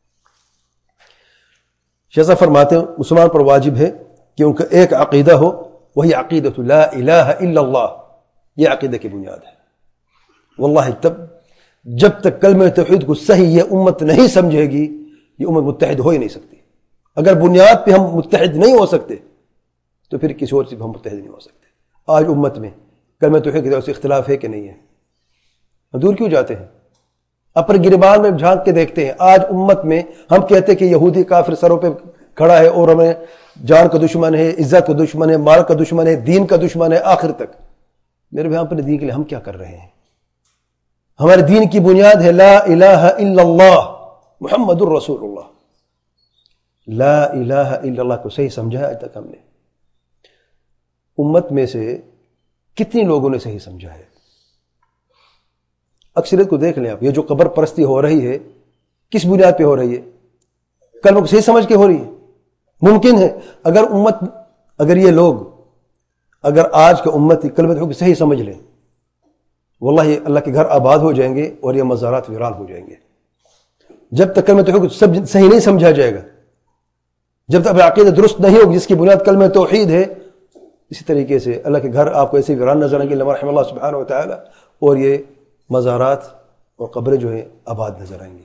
شیخ صاحب فرماتے ہیں مسلمان پر واجب ہے کہ ان کا ایک عقیدہ ہو، وہی عقیدۃ لا الہ الا اللہ. یہ عقیدہ کی بنیاد ہے. واللہ جب تک کلمہ توحید کو صحیح یہ امت نہیں سمجھے گی، یہ امت متحد ہو ہی نہیں سکتی. اگر بنیاد پہ ہم متحد نہیں ہو سکتے تو پھر کسی اور چیز پہ ہم متحد نہیں ہو سکتے. آج امت میں کلمہ توحید کی طرف سے اختلاف ہے کہ نہیں ہے؟ ہم دور کیوں جاتے ہیں؟ اپنے گریبان میں جھانک کے دیکھتے ہیں. آج امت میں ہم کہتے ہیں کہ یہودی کافر سروں پہ کھڑا ہے اور ہمیں جان کا دشمن ہے، عزت کا دشمن ہے، مال کا دشمن ہے، دین کا دشمن ہے. آخر تک میرے بھائی اپنے دین کے لیے ہم کیا کر رہے ہیں؟ ہمارے دین کی بنیاد ہے لا الہ الا اللہ محمد الرسول اللہ. لا الہ الا اللہ کو صحیح سمجھا ہے آج تک ہم نے؟ امت میں سے کتنی لوگوں نے صحیح سمجھا ہے؟ اکثریت کو دیکھ لیں آپ. یہ جو قبر پرستی ہو رہی ہے کس بنیاد پہ ہو رہی ہے؟ کلمہ کو صحیح سمجھ کے ہو رہی ہے؟ ممکن ہے اگر یہ لوگ اگر آج کا امت کلمہ کو صحیح سمجھ لیں، واللہ یہ اللہ کے گھر آباد ہو جائیں گے اور یہ مزارات ویران ہو جائیں گے. جب تک کلمہ توحید کو صحیح نہیں سمجھا جائے گا، جب تک عقیدہ درست نہیں ہوگی جس کی بنیاد کلمہ توحید ہے، اسی طریقے سے اللہ کے گھر آپ کو ایسے ویران نظر آئیں گے لما رحم اللہ سبحانہ و تعالی، اور یہ مزارات اور قبریں جو ہیں آباد نظر آئیں گی.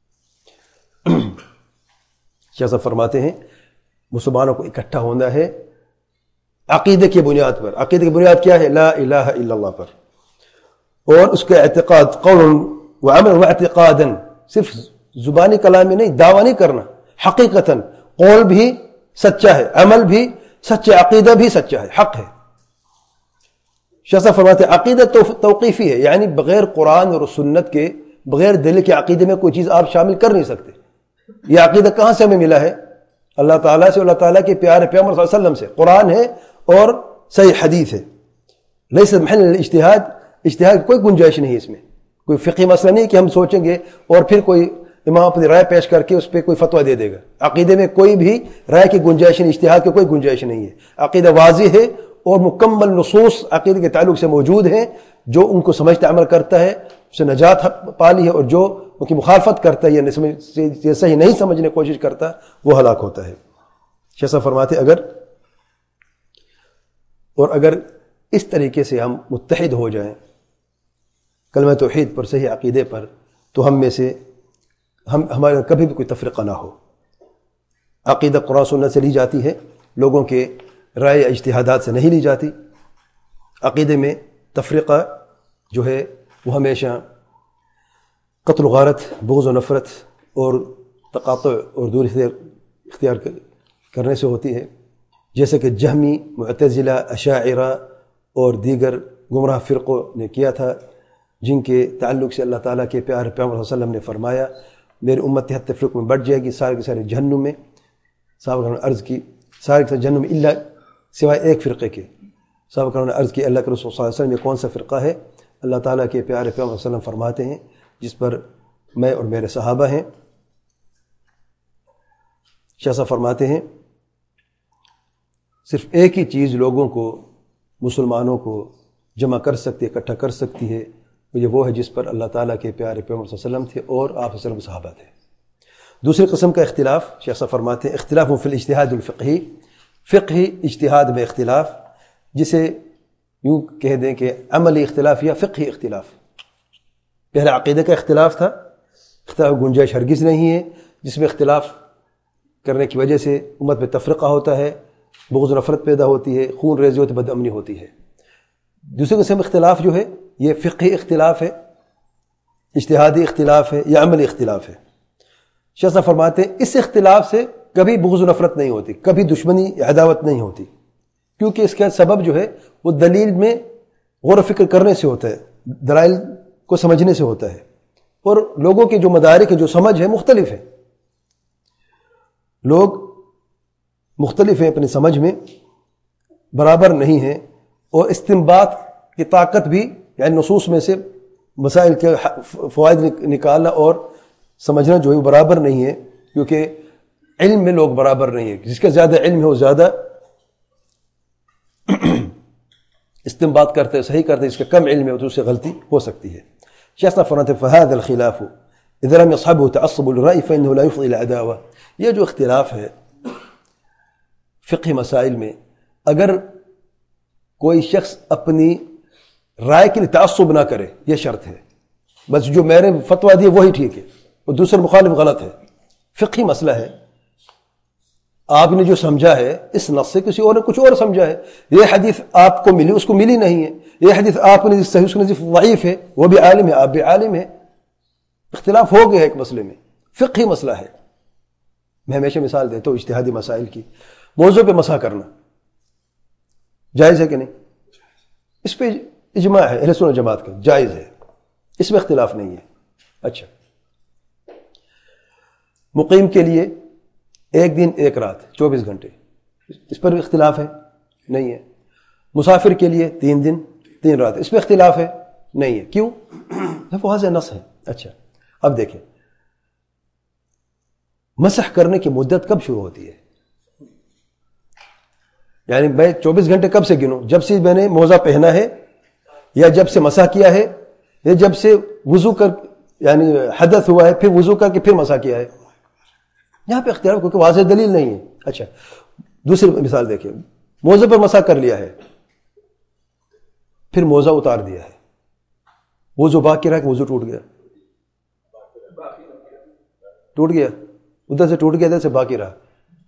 شیخ صاحب فرماتے ہیں مسلمانوں کو اکٹھا ہونا ہے عقیدے کی بنیاد پر. عقیدے کی بنیاد کیا ہے؟ لا الہ الا اللہ پر. اور اس کا اعتقاد قول و عمل و اعتقادا، صرف زبانی کلام میں نہیں، دعویٰ نہیں کرنا، حقیقتاً قول بھی سچا ہے، عمل بھی سچا، عقیدہ بھی سچا ہے، حق ہے. شیخ صاحب فرماتے ہیں عقیدہ توقیفی ہے، یعنی بغیر قرآن اور سنت کے، بغیر دل کے عقیدے میں کوئی چیز آپ شامل کر نہیں سکتے. یہ عقیدہ کہاں سے ہمیں ملا ہے؟ اللہ تعالیٰ سے، اللہ تعالیٰ کے پیارے پیغمبر صلی اللہ علیہ وسلم سے. قرآن ہے اور صحیح حدیث ہے. لیس محل الاجتہاد، اجتہاد کی کوئی گنجائش نہیں ہے اس میں. کوئی فقہی مسئلہ نہیں کہ ہم سوچیں گے اور پھر کوئی امام اپنی رائے پیش کر کے اس پہ کوئی فتویٰ دے دے گا. عقیدے میں کوئی بھی رائے کی گنجائش نہیں، اجتہاد کی کوئی گنجائش نہیں ہے. عقیدہ واضح ہے اور مکمل نصوص عقیدے کے تعلق سے موجود ہیں. جو ان کو سمجھتا عمل کرتا ہے اسے نجات پالی ہے، اور جو ان کی مخالفت کرتا ہے یا صحیح نہیں سمجھنے کی کوشش کرتا وہ ہلاک ہوتا ہے. شیخ صاحب فرماتے اگر اس طریقے سے ہم متحد ہو جائیں کلمہ توحید پر، صحیح عقیدے پر، تو ہم میں سے ہمارے کبھی بھی کوئی تفرقہ نہ ہو. عقیدہ قرآن سنت سے لی جاتی ہے، لوگوں کے رائے اجتہادات سے نہیں لی جاتی. عقیدے میں تفرقہ جو ہے وہ ہمیشہ قتل و غارت، بغض و نفرت اور تقاطع اور دوری اختیار کرنے سے ہوتی ہے، جیسے کہ جہمی، معتزلہ، اشاعرہ اور دیگر گمراہ فرقوں نے کیا تھا، جن کے تعلق سے اللہ تعالیٰ کے پیارے پیغمبر صلی اللہ علیہ وسلم نے فرمایا میری امت 73 فرقوں میں بٹ جائے گی، سارے کے سارے جہنم میں. صحابہ نے عرض کی سارے کے سارے جہنم میں الا سوائے ایک فرقے کے. صحابہ نے عرض کی اللہ کے رسول صلی اللہ علیہ وسلم یہ کون سا فرقہ ہے؟ اللہ تعالیٰ کے پیارے پیغمبر صلی اللہ علیہ وسلم فرماتے ہیں جس پر میں اور میرے صحابہ ہیں. شاہ صاحب فرماتے ہیں صرف ایک ہی چیز لوگوں کو، مسلمانوں کو جمع کر سکتی ہے، اکٹھا کر سکتی ہے، وہ ہے جس پر اللہ تعالیٰ کے پیارے پیغمبر صلی اللہ علیہ وسلم تھے اور آپ صلی اللہ علیہ وسلم صحابہ تھے. دوسری قسم کا اختلاف شیخ صاحب فرماتے ہیں اختلاف فی الاجتہاد الفقہی، فقہی اجتہاد میں اختلاف، جسے یوں کہہ دیں کہ عملی اختلاف یا فقہی اختلاف. پہلے عقیدے کا اختلاف تھا، اختلاف گنجائش ہرگز نہیں ہے، جس میں اختلاف کرنے کی وجہ سے امت میں تفرقہ ہوتا ہے، بغض و نفرت پیدا ہوتی ہے، خون ریزی ہوتی ہے، بد امنی ہوتی ہے. دوسری قسم اختلاف جو ہے یہ فقہی اختلاف ہے، اجتہادی اختلاف ہے یا عملی اختلاف ہے. شیخ صاحب فرماتے ہیں اس اختلاف سے کبھی بغض و نفرت نہیں ہوتی، کبھی دشمنی عداوت نہیں ہوتی، کیونکہ اس کا سبب جو ہے وہ دلیل میں غور و فکر کرنے سے ہوتا ہے، دلائل کو سمجھنے سے ہوتا ہے. اور لوگوں کے جو مدارک جو سمجھ ہے مختلف ہے، لوگ مختلف ہیں، اپنی سمجھ میں برابر نہیں ہیں، اور استنباط کی طاقت بھی یعنی نصوص میں سے مسائل کے فوائد نکالنا اور سمجھنا جو ہے برابر نہیں ہے، کیونکہ علم میں لوگ برابر نہیں ہے. جس کا زیادہ علم ہے وہ زیادہ استنباط کرتے صحیح کرتے اس کا کم علم ہے تو اس سے غلطی ہو سکتی ہے. شیخ صاحب فرماتے ہیں فهذا الخلاف اذا لم يصحبه تعصب للرأي فإنه لا يفضي إلى عداوة. یہ جو اختلاف ہے فقہ مسائل میں، اگر کوئی شخص اپنی رائے کے لیے تعصب نہ کرے، یہ شرط ہے. بس جو میں نے فتویٰ دیا وہی ٹھیک ہے اور دوسرا مخالف غلط ہے، فقہی مسئلہ ہے. آپ نے جو سمجھا ہے اس نص سے کسی اور نے کچھ اور سمجھا ہے. یہ حدیث آپ کو ملی، اس کو ملی نہیں ہے. یہ حدیث آپ نے صحیح، اس کو ضعیف ہے. وہ بھی عالم ہے، آپ بھی عالم ہے. اختلاف ہو گیا ایک مسئلے میں، فقہی مسئلہ ہے. میں ہمیشہ مثال دیتا ہوں اجتہادی مسائل کی. موضوع پہ مسح کرنا جائز ہے کہ نہیں؟ اس پہ اجماع ہے اہل سنت جماعت کا، جائز ہے، اس میں اختلاف نہیں ہے. اچھا، مقیم کے لیے ایک دن ایک رات 24 گھنٹے، اس پر اختلاف ہے؟ نہیں ہے. مسافر کے لیے 3 دن 3 رات، اس پہ اختلاف ہے؟ نہیں ہے. کیوں؟ واضح نص ہے. اچھا، اب دیکھیں مسح کرنے کی مدت کب شروع ہوتی ہے؟ یعنی میں 24 گھنٹے کب سے گنوں؟ جب سے میں نے موزہ پہنا ہے، یا جب سے مسح کیا ہے، یا جب سے وضو کر یعنی حدث ہوا ہے پھر وضو کر کے پھر مسح کیا ہے؟ یہاں پہ اختلاف کیونکہ واضح دلیل نہیں ہے. اچھا، دوسری مثال دیکھیں، موزے پر مسح کر لیا ہے، پھر موزہ اتار دیا ہے، وضو باقی رہا کہ وضو ٹوٹ گیا؟ ٹوٹ گیا، ادھر سے ٹوٹ گیا، ادھر سے باقی رہا.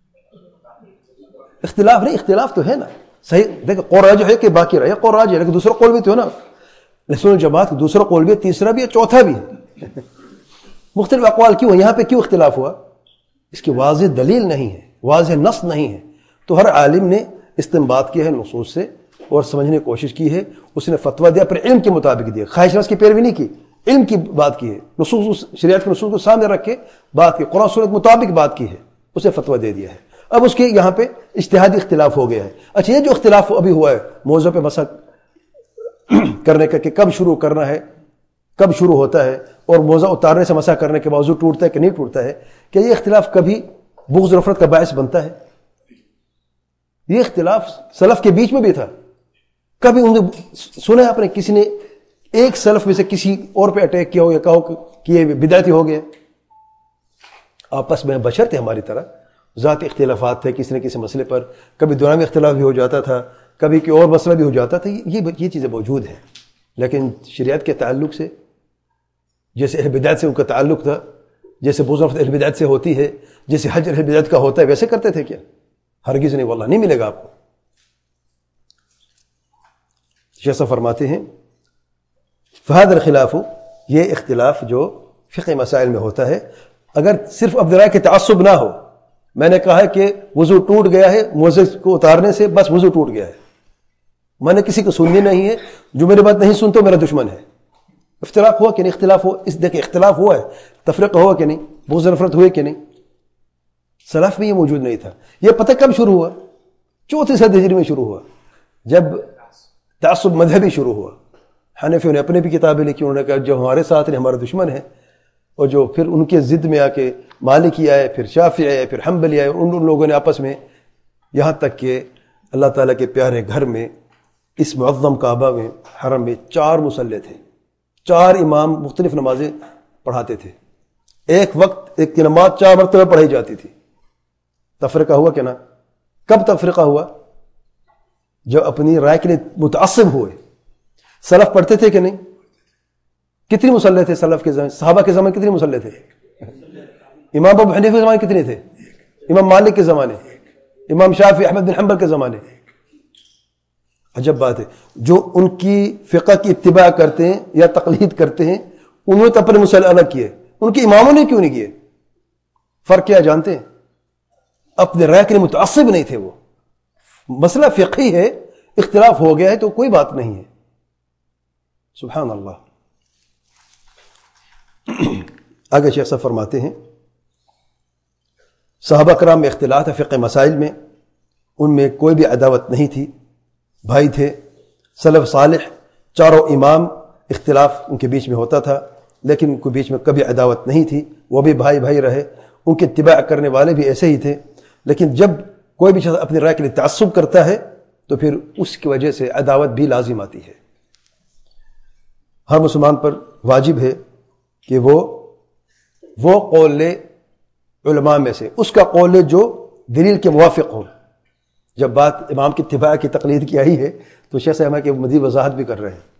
اختلاف نہیں، اختلاف تو ہے نا. صحیح دیکھیں، قول راجح ہے کہ باقی رہا، یا قول راجح ہے لیکن دوسرا قول بھی تو ہے نا. رسول جماعت دوسرا قول بھی ہے، تیسرا بھی ہے، چوتھا بھی ہے. مختلف اقوال کیوں ہیں؟ یہاں پہ کیوں اختلاف ہوا؟ اس کی واضح دلیل نہیں ہے، واضح نص نہیں ہے. تو ہر عالم نے استنباط کیا ہے نصوص سے اور سمجھنے کی کوشش کی ہے. اس نے فتویٰ دیا پر علم کے مطابق دیا، خواہش نفس کی پیروی نہیں کی، علم کی بات کی ہے. نصوص، شریعت کے نصوص کو سامنے رکھ کے بات کی، قرآن سنت مطابق بات کی ہے، اسے فتویٰ دے دیا ہے. اب اس کے یہاں پہ اجتہادی اختلاف ہو گیا ہے. اچھا، یہ جو اختلاف ابھی ہوا ہے موضوع پہ مسح کرنے کا کہ کب شروع کرنا ہے، کب شروع ہوتا ہے، اور موزہ اتارنے سے مسح کرنے کے باوجود ٹوٹتا ہے کہ نہیں ٹوٹتا ہے، کہ یہ اختلاف کبھی بغض نفرت کا باعث بنتا ہے؟ یہ اختلاف سلف کے بیچ میں بھی تھا. کبھی انہیں سنا ہے آپ نے کسی نے ایک سلف میں سے کسی اور پہ اٹیک کیا ہو یا کہو کہ یہ بدعتی ہو گیا؟ آپس میں بشر تھے ہماری طرح، ذاتی اختلافات تھے کسی نہ کسی مسئلے پر. کبھی دنیا میں اختلاف بھی ہو جاتا تھا، کبھی کوئی اور مسئلہ بھی ہو جاتا تھا. یہ چیزیں موجود ہیں. لیکن شریعت کے تعلق سے جیسے اہل بدعت سے ان کا تعلق تھا، جیسے بغض نفرت اہل بدعت سے ہوتی ہے، جیسے حجر اہل بدعت کا ہوتا ہے، ویسے کرتے تھے کیا؟ ہرگز نہیں، واللہ نہیں ملے گا آپ کو. شیخ صاحب فرماتے ہیں فہذا الخلاف، یہ اختلاف جو فقہ مسائل میں ہوتا ہے، اگر صرف اب رائے کے تعصب نہ ہو. میں نے کہا کہ وضو ٹوٹ گیا ہے موزے کو اتارنے سے، بس وضو ٹوٹ گیا ہے، میں نے کسی کو سننی نہیں ہے، جو میری بات نہیں سنتا میرا دشمن ہے. اختلاف ہوا کہ نہیں؟ اختلاف ہوا. اس دیکھیں اختلاف ہوا ہے، تفرقہ ہوا کہ نہیں؟ بغض نفرت ہوئے کہ نہیں؟ سلف میں یہ موجود نہیں تھا. یہ پتہ کب شروع ہوا؟ 4 صدی ہجری میں شروع ہوا، جب تعصب مذہبی شروع ہوا. حنفیوں نے اپنے بھی کتابیں لکھی، انہوں نے کہا جو ہمارے ساتھ ہیں ہمارا دشمن ہے، اور جو پھر ان کے ضد میں آ کے مالکی آئے، پھر شافعی آئے، پھر حنبلی آئے، ان لوگوں نے آپس میں یہاں تک کہ اللہ تعالیٰ کے پیارے گھر میں اس معظم کعبہ میں حرم میں 4 مصلی تھے، 4 امام مختلف نمازیں پڑھاتے تھے. ایک وقت ایک کی نماز 4 مرتبہ پڑھائی جاتی تھی. تفرقہ ہوا کہ نہ؟ کب تفرقہ ہوا؟ جب اپنی رائے کے لیے متعصب ہوئے. سلف پڑھتے تھے کہ نہیں؟ کتنی مصلی تھے سلف کے زمانے؟ صحابہ کے زمانے کتنے مصلی تھے؟ امام ابو حنیفہ کے زمانے کتنے تھے؟ امام مالک کے زمانے، امام شافعی، احمد بن حنبل کے زمانے. عجب بات ہے، جو ان کی فقہ کی اتباع کرتے ہیں یا تقلید کرتے ہیں، انہوں نے تو اپنے مسائل الگ کیے، ان کے اماموں نے کیوں نہیں کیے؟ فرق کیا جانتے ہیں؟ اپنے رائے کے لیے متعصب نہیں تھے. وہ مسئلہ فقہی ہے، اختلاف ہو گیا ہے تو کوئی بات نہیں ہے. سبحان اللہ. آگے شیخ صاحب فرماتے ہیں صحابہ کرام میں اختلاف ہے فقہ مسائل میں، ان میں کوئی بھی عداوت نہیں تھی، بھائی تھے. سلف صالح 4 امام، اختلاف ان کے بیچ میں ہوتا تھا لیکن ان کے بیچ میں کبھی عداوت نہیں تھی، وہ بھی بھائی بھائی رہے. ان کے اتباع کرنے والے بھی ایسے ہی تھے. لیکن جب کوئی بھی شخص اپنی رائے کے لیے تعصب کرتا ہے تو پھر اس کی وجہ سے عداوت بھی لازم آتی ہے. ہر مسلمان پر واجب ہے کہ وہ قول لے علماء میں سے، اس کا قول لے جو دلیل کے موافق ہو. جب بات امام کی اتباع کی تقلید کی آئی ہے تو شیخ صاحب کی مزید وضاحت بھی کر رہے ہیں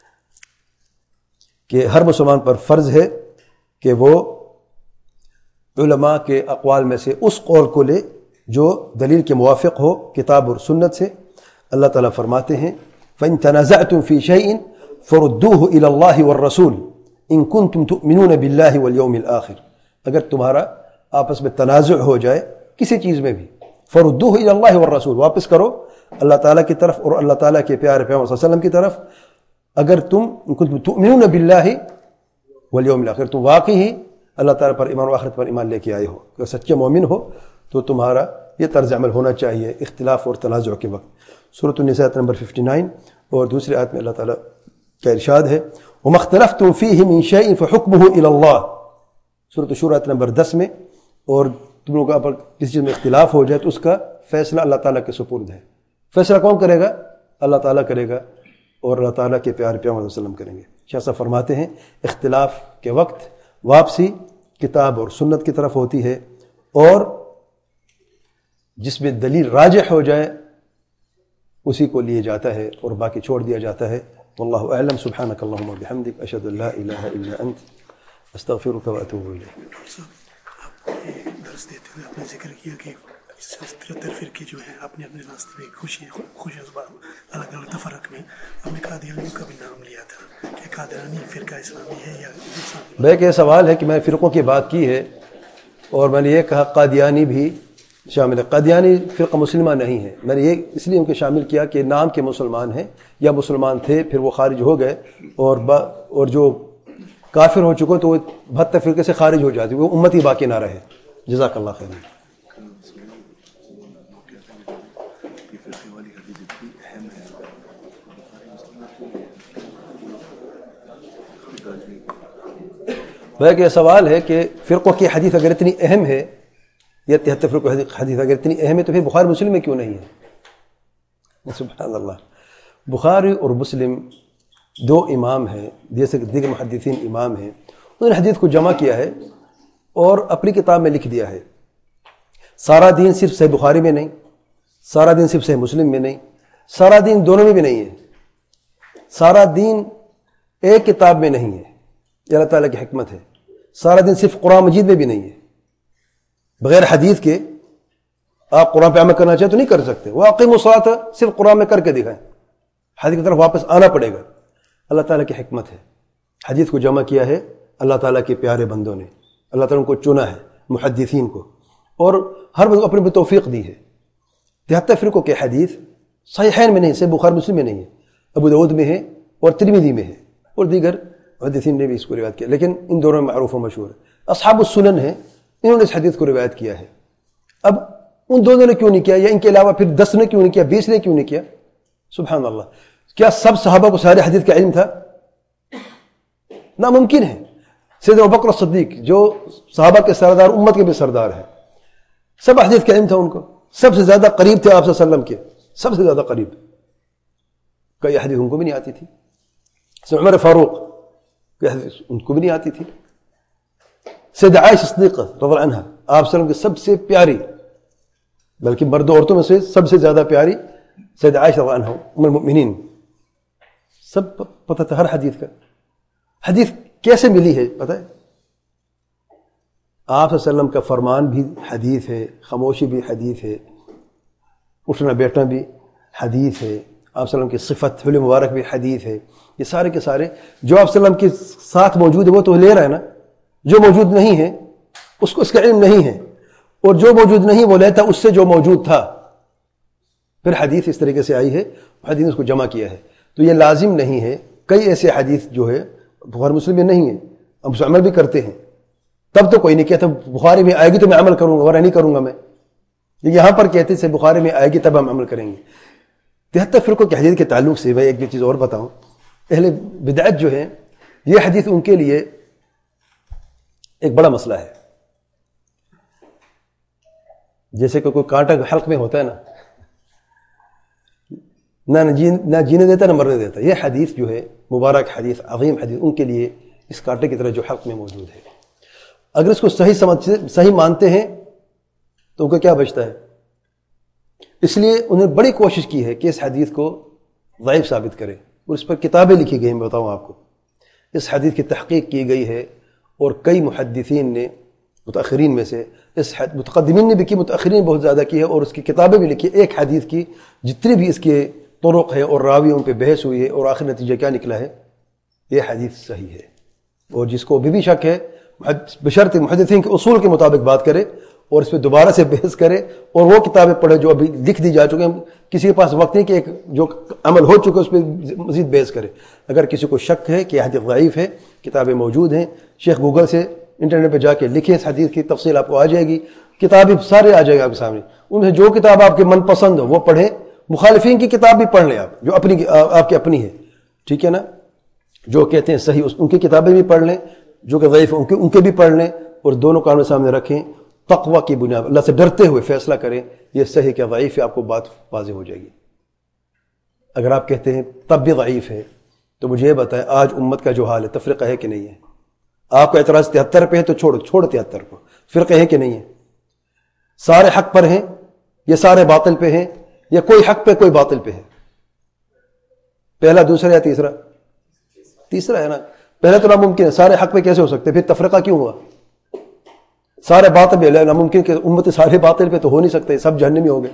کہ ہر مسلمان پر فرض ہے کہ وہ علماء کے اقوال میں سے اس قول کو لے جو دلیل کے موافق ہو کتاب اور سنت سے. اللہ تعالیٰ فرماتے ہیں فَإِن تَنَازَعْتُمْ فِي شَيْءٍ فَرُدُّوهُ إِلَى اللَّهِ وَالرَّسُولِ إِن كُنتُمْ تُؤْمِنُونَ بِاللَّهِ وَالْيَوْمِ الْآخِرِ. اگر تمہارا آپس میں تنازع ہو جائے کسی چیز میں بھی، فَرُدُّوهُ إِلَى اللَّهِ وَالرَّسُولِ، واپس کرو اللہ تعالیٰ کی طرف اور اللہ تعالیٰ کے پیارے پیغمبر صلی اللہ علیہ وسلم کی طرف. اگر تم تؤمنون باللہ والیوم الآخر، تم واقعی ہی اللہ تعالیٰ پر ایمان و آخرت پر ایمان لے کے آئے ہو، اگر سچے مومن ہو تو تمہارا یہ طرز عمل ہونا چاہیے اختلاف اور تنازع کے وقت. سورۃ النساء نمبر 59 اور دوسری آیت میں اللہ تعالیٰ کا ارشاد ہے وَمَا اخْتَلَفْتُمْ فِيهِ مِنْ شَيْءٍ فَحُكْمُهُ إِلَى اللَّهِ. سورۃ الشورى نمبر 10 میں، اور تم لوگوں کا کسی چیز میں اختلاف ہو جائے تو اس کا فیصلہ اللہ تعالیٰ کے سپرد ہے. فیصلہ کون کرے گا؟ اللہ تعالیٰ کرے گا اور اللہ تعالیٰ کے پیارے پیغمبر صلی اللہ علیہ وسلم کریں گے. شاہ صاحب فرماتے ہیں اختلاف کے وقت واپسی کتاب اور سنت کی طرف ہوتی ہے، اور جس میں دلیل راجح ہو جائے اسی کو لیے جاتا ہے اور باقی چھوڑ دیا جاتا ہے. واللہ اعلم. سبحانک اللہم و بحمدک، اشہد ان لا الہ الا انت، استغفرک و اتوب الیک. آپ درس دیتے ہوئے آپ نے ذکر کیا کہ 73 فرقے جو ہیں اپنے اپنے راستے میں خوشی الگ الگ تفرق میں، ہم نے قادیانیوں کا بھی نام لیا تھا کہ قادیانی فرقہ اسلامی ہے یا اسلامی؟ بھائی کہ یہ سوال ہے کہ میں نے فرقوں کی بات کی ہے اور میں نے یہ کہا قادیانی بھی شامل ہے. قادیانی فرقہ مسلمہ نہیں ہے. میں نے یہ اس لیے ان کے شامل کیا کہ نام کے مسلمان ہیں یا مسلمان تھے پھر وہ خارج ہو گئے، اور جو کافر ہو چکے تو وہ 72 فرقے سے خارج ہو جاتے، وہ امت ہی باقی نہ رہے. جزاک اللہ خیر. بھائی کہ یہ سوال ہے کہ فرقوں کی حدیث اگر اتنی اہم ہے، یا 73 فرقوں کی حدیث اگر اتنی اہم ہے تو پھر بخاری مسلم میں کیوں نہیں ہے؟ سبحان اللہ. بخاری اور مسلم دو امام ہیں، جیسے کہ دیگر محدثین امام ہیں، انہوں نے حدیث کو جمع کیا ہے اور اپنی کتاب میں لکھ دیا ہے. سارا دین صرف صحیح بخاری میں نہیں، سارا دین صرف صحیح مسلم میں نہیں، سارا دین دونوں میں بھی نہیں ہے. سارا دین ایک کتاب میں نہیں ہے، یہ اللہ تعالیٰ کی حکمت ہے. سارا دین صرف قرآن مجید میں بھی نہیں ہے. بغیر حدیث کے آپ قرآن پہ عمل کرنا چاہیں تو نہیں کر سکتے. وَأَقِیمُوا الصَّلَاةَ صرف قرآن میں کر کے دکھائیں، حدیث کی طرف واپس آنا پڑے گا. اللہ تعالیٰ کی حکمت ہے. حدیث کو جمع کیا ہے اللہ تعالیٰ کے پیارے بندوں نے، اللہ تعالیٰ کو چنا ہے محدثین کو، اور ہر بندے کو اپنی توفیق دی ہے. 73 فرقوں کے حدیث صحیحین میں نہیں، صحیح بخاری مسلم میں نہیں ہے، ابو داؤد میں ہے اور ترمذی میں ہے، اور دیگر محدثین نے بھی اس کو روایت کیا، لیکن ان دونوں میں معروف و مشہور ہے. اصحاب السنن ہیں، انہوں نے اس حدیث کو روایت کیا ہے. اب ان دونوں نے کیوں نہیں کیا، یا ان کے علاوہ پھر 10 نے کیوں نہیں کیا، 20 نے کیوں نہیں کیا؟ سبحان اللہ. کیا سب صحابہ کو سارے حدیث کا علم تھا؟ ناممکن ہے. سیدنا ابوبکر الصدیق جو صحابہ کے سردار، امت کے بھی سردار ہیں، سب حدیث کا علم تھا ان کو، سب سے زیادہ قریب تھے آپ صلی اللہ علیہ وسلم کے، سب سے زیادہ قریب. کئی حدیث ان کو بھی نہیں آتی تھی. سیدنا عمر فاروق کئی حدیث ان کو بھی نہیں آتی تھی. سیدہ عائشہ صدیقہ رضی اللہ عنہا آپ صلی اللہ علیہ وسلم کی سب سے پیاری، بلکہ مرد و عورتوں میں سے سب سے زیادہ پیاری سیدہ عائشہ رضی اللہ عنہا ام المؤمنین، سب پتہ تھا ہر حدیث کا. حدیث کیسے ملی ہے پتہ ہے؟ آپ صلی اللہ علیہ وسلم کا فرمان بھی حدیث ہے، خاموشی بھی حدیث ہے، اٹھنا بیٹھنا بھی حدیث ہے، آپ صلی اللہ علیہ وسلم کی صفت حل مبارک بھی حدیث ہے. یہ سارے کے سارے جو آپ صلی اللہ علیہ وسلم کے ساتھ موجود ہے وہ تو لے رہا ہے نا، جو موجود نہیں ہے اس کو اس کا علم نہیں ہے، اور جو موجود نہیں وہ لیتا اس سے جو موجود تھا. پھر حدیث اس طریقے سے آئی ہے، حدیث اس کو جمع کیا ہے. تو یہ لازم نہیں ہے. کئی ایسے حدیث جو ہے بخاری مسلم میں نہیں ہے، ہم اس عمل بھی کرتے ہیں، تب تو کوئی نہیں کہتا بخاری میں آئے گی تو میں عمل کروں گا ورنہ نہیں کروں گا میں. یہاں پر کہتے سے بخاری میں آئے گی تب ہم عمل کریں گے. 73 فرقوں کے حدیث کے تعلق سے میں ایک بھی چیز اور بتاؤں. اہل بدعت جو ہے یہ حدیث ان کے لیے ایک بڑا مسئلہ ہے. جیسے کہ کوئی کانٹا حلق میں ہوتا ہے نا، نہ جینے دیتا نہ مرنے دیتا. یہ حدیث جو ہے مبارک حدیث, عظیم حدیث, ان کے لیے اس کانٹے کی طرح جو حق میں موجود ہے. اگر اس کو صحیح مانتے ہیں تو ان کا کیا بچتا ہے؟ اس لیے انہوں نے بڑی کوشش کی ہے کہ اس حدیث کو ضعیف ثابت کرے, اور اس پر کتابیں لکھی گئی ہیں. میں بتاؤں آپ کو, اس حدیث کی تحقیق کی گئی ہے, اور کئی محدثین نے متأخرین میں سے, متقدمین نے بھی کی, متأخرین بہت زیادہ کی ہے, اور اس کی کتابیں بھی لکھی. ایک حدیث کی جتنی بھی اس کے طرق ہے اور راویوں پہ بحث ہوئی ہے, اور آخر نتیجہ کیا نکلا ہے؟ یہ حدیث صحیح ہے. اور جس کو بھی شک ہے بشرط محدثین کے اصول کے مطابق بات کرے, اور اس پہ دوبارہ سے بحث کرے, اور وہ کتابیں پڑھے جو ابھی لکھ دی جا چکے ہیں. کسی کے پاس وقت نہیں کہ ایک جو عمل ہو چکے اس پہ مزید بحث کرے. اگر کسی کو شک ہے کہ حدیث ضعیف ہے, کتابیں موجود ہیں. شیخ گوگل سے انٹرنیٹ پہ جا کے لکھیں, اس حدیث کی تفصیل آپ کو آ جائے گی. کتابیں سارے آ جائے گا آپ کے سامنے. ان سے جو کتاب آپ کے من پسند ہو وہ پڑھیں. مخالفین کی کتاب بھی پڑھ لیں آپ, جو اپنی آپ کی اپنی ہے, ٹھیک ہے نا. جو کہتے ہیں صحیح ان کی کتابیں بھی پڑھ لیں, جو کہ ضعیف ان کے بھی پڑھ لیں, اور دونوں کانوں سامنے رکھیں. تقوی کی بنیاد, اللہ سے ڈرتے ہوئے فیصلہ کریں یہ صحیح کیا ضعیف ہے. آپ کو بات واضح ہو جائے گی. اگر آپ کہتے ہیں تب بھی ضعیف ہے تو مجھے یہ بتائیں آج امت کا جو حال ہے, تفرقہ ہے کہ نہیں ہے؟ آپ کا اعتراض 73 پہ ہے تو چھوڑ 73 کو. فرقے ہیں کہ نہیں ہے؟ سارے حق پر ہیں یا سارے باطل پہ ہیں, یا کوئی حق پہ کوئی باطل پہ ہے؟ پہلا, دوسرا یا تیسرا؟ تیسرا ہے نا. پہلے تو ناممکن ہے. سارے حق پہ کیسے ہو سکتے؟ پھر تفرقہ کیوں ہوا؟ سارے باطل پہ ناممکن کہ امت سارے باطل پہ تو ہو نہیں سکتے, سب جہنمی ہو گئے.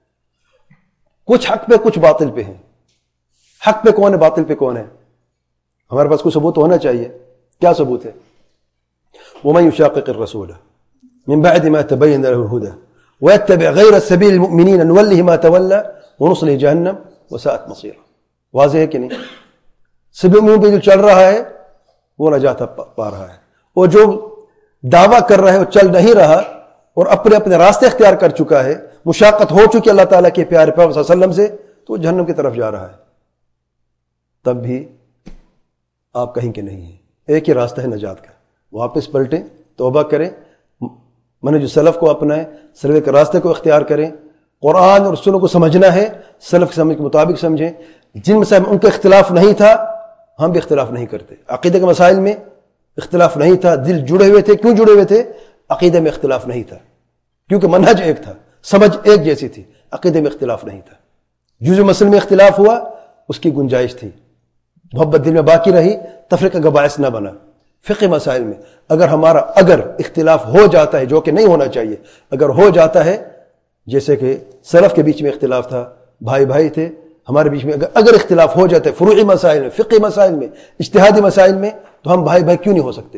کچھ حق پہ کچھ باطل پہ ہیں. حق پہ کون ہے, باطل پہ کون ہے؟ ہمارے پاس کوئی ثبوت ہونا چاہیے. کیا ثبوت ہے؟ وَمَن يُشَاقِقِ الرَّسُولَ مِن بَعْدِ مَا تَبَيَّنَ لَهُ الْهُدَى وَيَتَّبِعْ غَيْرَ سَبِيلِ الْمُؤْمِنِينَ نُوَلِّهِ مَا تَوَلَّى وَنُصْلِهِ جَهَنَّمَ وَسَاءَتْ مَصِيرًا. واضح ہے کہ نہیں؟ سبیل المؤمنین پہ جو چل رہا ہے وہ نجات پا رہا ہے, اور جو دعویٰ کر رہا ہے وہ چل نہیں رہا اور اپنے راستے اختیار کر چکا ہے, مشاقت ہو چکی اللہ تعالیٰ کے پیارے پیغمبر صلی اللہ علیہ وسلم سے, تو وہ جہنم کی طرف جا رہا ہے. تب بھی آپ کہیں کہ نہیں ہیں. ایک ہی راستہ ہے نجات کا, واپس پلٹیں, توبہ کریں, منہج سلف کو اپنائیں, سلف کے راستے کو اختیار کریں. قرآن اور سنت کو سمجھنا ہے, سلف کے سمجھ کے مطابق سمجھیں. جن مسائل میں ان کا اختلاف نہیں تھا ہم بھی اختلاف نہیں کرتے. عقیدے کے مسائل میں اختلاف نہیں تھا, دل جڑے ہوئے تھے. کیوں جڑے ہوئے تھے؟ عقیدے میں اختلاف نہیں تھا, کیونکہ منہج ایک تھا, سمجھ ایک جیسی تھی. عقیدے میں اختلاف نہیں تھا. جزء مسئلے میں اختلاف ہوا, اس کی گنجائش تھی, محبت دل میں باقی رہی, تفریق کا باعث نہ بنا. فقہ مسائل میں اگر اختلاف ہو جاتا ہے, جو کہ نہیں ہونا چاہیے, اگر ہو جاتا ہے, جیسے کہ سلف کے بیچ میں اختلاف تھا, بھائی تھے, ہمارے بیچ میں اگر اختلاف ہو جاتا ہے فروعی مسائل میں, فقہی مسائل میں, اجتہادی مسائل میں, تو ہم بھائی کیوں نہیں ہو سکتے؟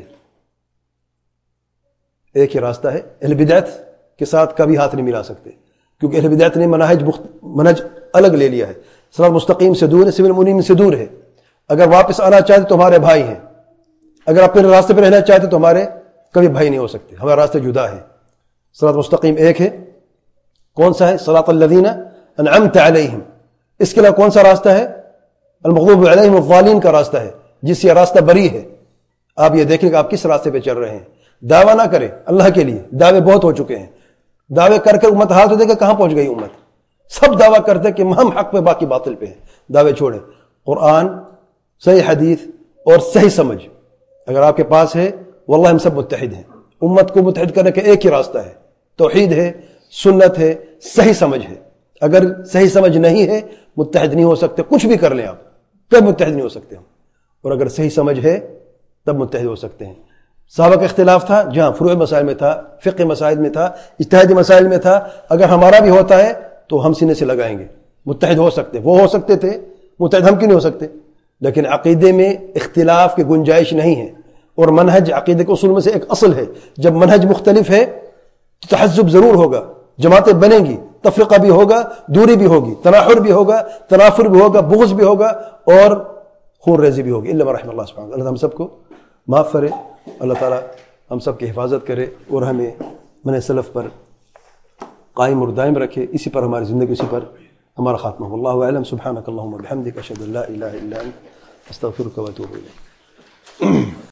ایک ہی راستہ ہے. اہل بدعت کے ساتھ کبھی ہاتھ نہیں ملا سکتے, کیونکہ اہل بدعت نے منہج الگ لے لیا ہے. صراط مستقیم سے دور ہے, سبیل المؤمنین سے دور ہے. اگر واپس آنا چاہتے تو ہمارے بھائی ہیں, اگر اپنے راستے پہ رہنا چاہتے تو ہمارے کبھی بھائی نہیں ہو سکتے. ہمارا راستے جدا ہے. صراط مستقیم ایک ہے. کون سا ہے؟ صراط الذین انعمت علیہم. اس کے علاوہ کون سا راستہ ہے؟ المغضوب علیہم الضالین کا راستہ ہے, جس سے یہ راستہ بری ہے. آپ یہ دیکھیں کہ آپ کس راستے پہ چل رہے ہیں. دعویٰ نہ کریں اللہ کے لیے, دعوے بہت ہو چکے ہیں. دعوے کر کے امت حال تو دیکھیں کہاں پہنچ گئی امت. سب دعویٰ کرتے کہ ہم حق پہ باقی باطل پہ ہیں. دعوے چھوڑیں. قرآن, صحیح حدیث اور صحیح سمجھ اگر آپ کے پاس ہے, واللہ ہم سب متحد ہیں. امت کو متحد کرنے کا ایک ہی راستہ ہے, توحید ہے, سنت ہے, صحیح سمجھ ہے. اگر صحیح سمجھ نہیں ہے متحد نہیں ہو سکتے. کچھ بھی کر لیں آپ, کب متحد نہیں ہو سکتے ہم. اور اگر صحیح سمجھ ہے تب متحد ہو سکتے ہیں. صحابہ کا اختلاف تھا, جہاں فروع مسائل میں تھا, فقہ مسائل میں تھا, اجتہادی مسائل میں تھا. اگر ہمارا بھی ہوتا ہے تو ہم سینے سے لگائیں گے, متحد ہو سکتے. وہ ہو سکتے تھے, متحد ہم کیوں نہیں ہو سکتے؟ لیکن عقیدے میں اختلاف کی گنجائش نہیں ہے. اور منہج عقیدے کے اصول میں سے ایک اصل ہے. جب منہج مختلف ہے تو تحزب ضرور ہوگا, جماعتیں بنیں گی, تفرقہ بھی ہوگا, دوری بھی ہوگی, تناحر بھی ہوگا, تنافر بھی ہوگا, بغض بھی ہوگا, اور خون ریزی بھی ہوگی. الا من رحم اللہ سبحانہ وتعالی. اللہ ہم سب کو معاف کرے, اللہ تعالی ہم سب کی حفاظت کرے, اور ہمیں منہج سلف پر قائم اور دائم رکھے. اسی پر ہماری زندگی, اسی پر ہمارا خاتمہ. واللہ اعلم. سبحانک اللہم وبحمدک, اشہد ان لا الہ الا انت, استغفرک واتوب الیک.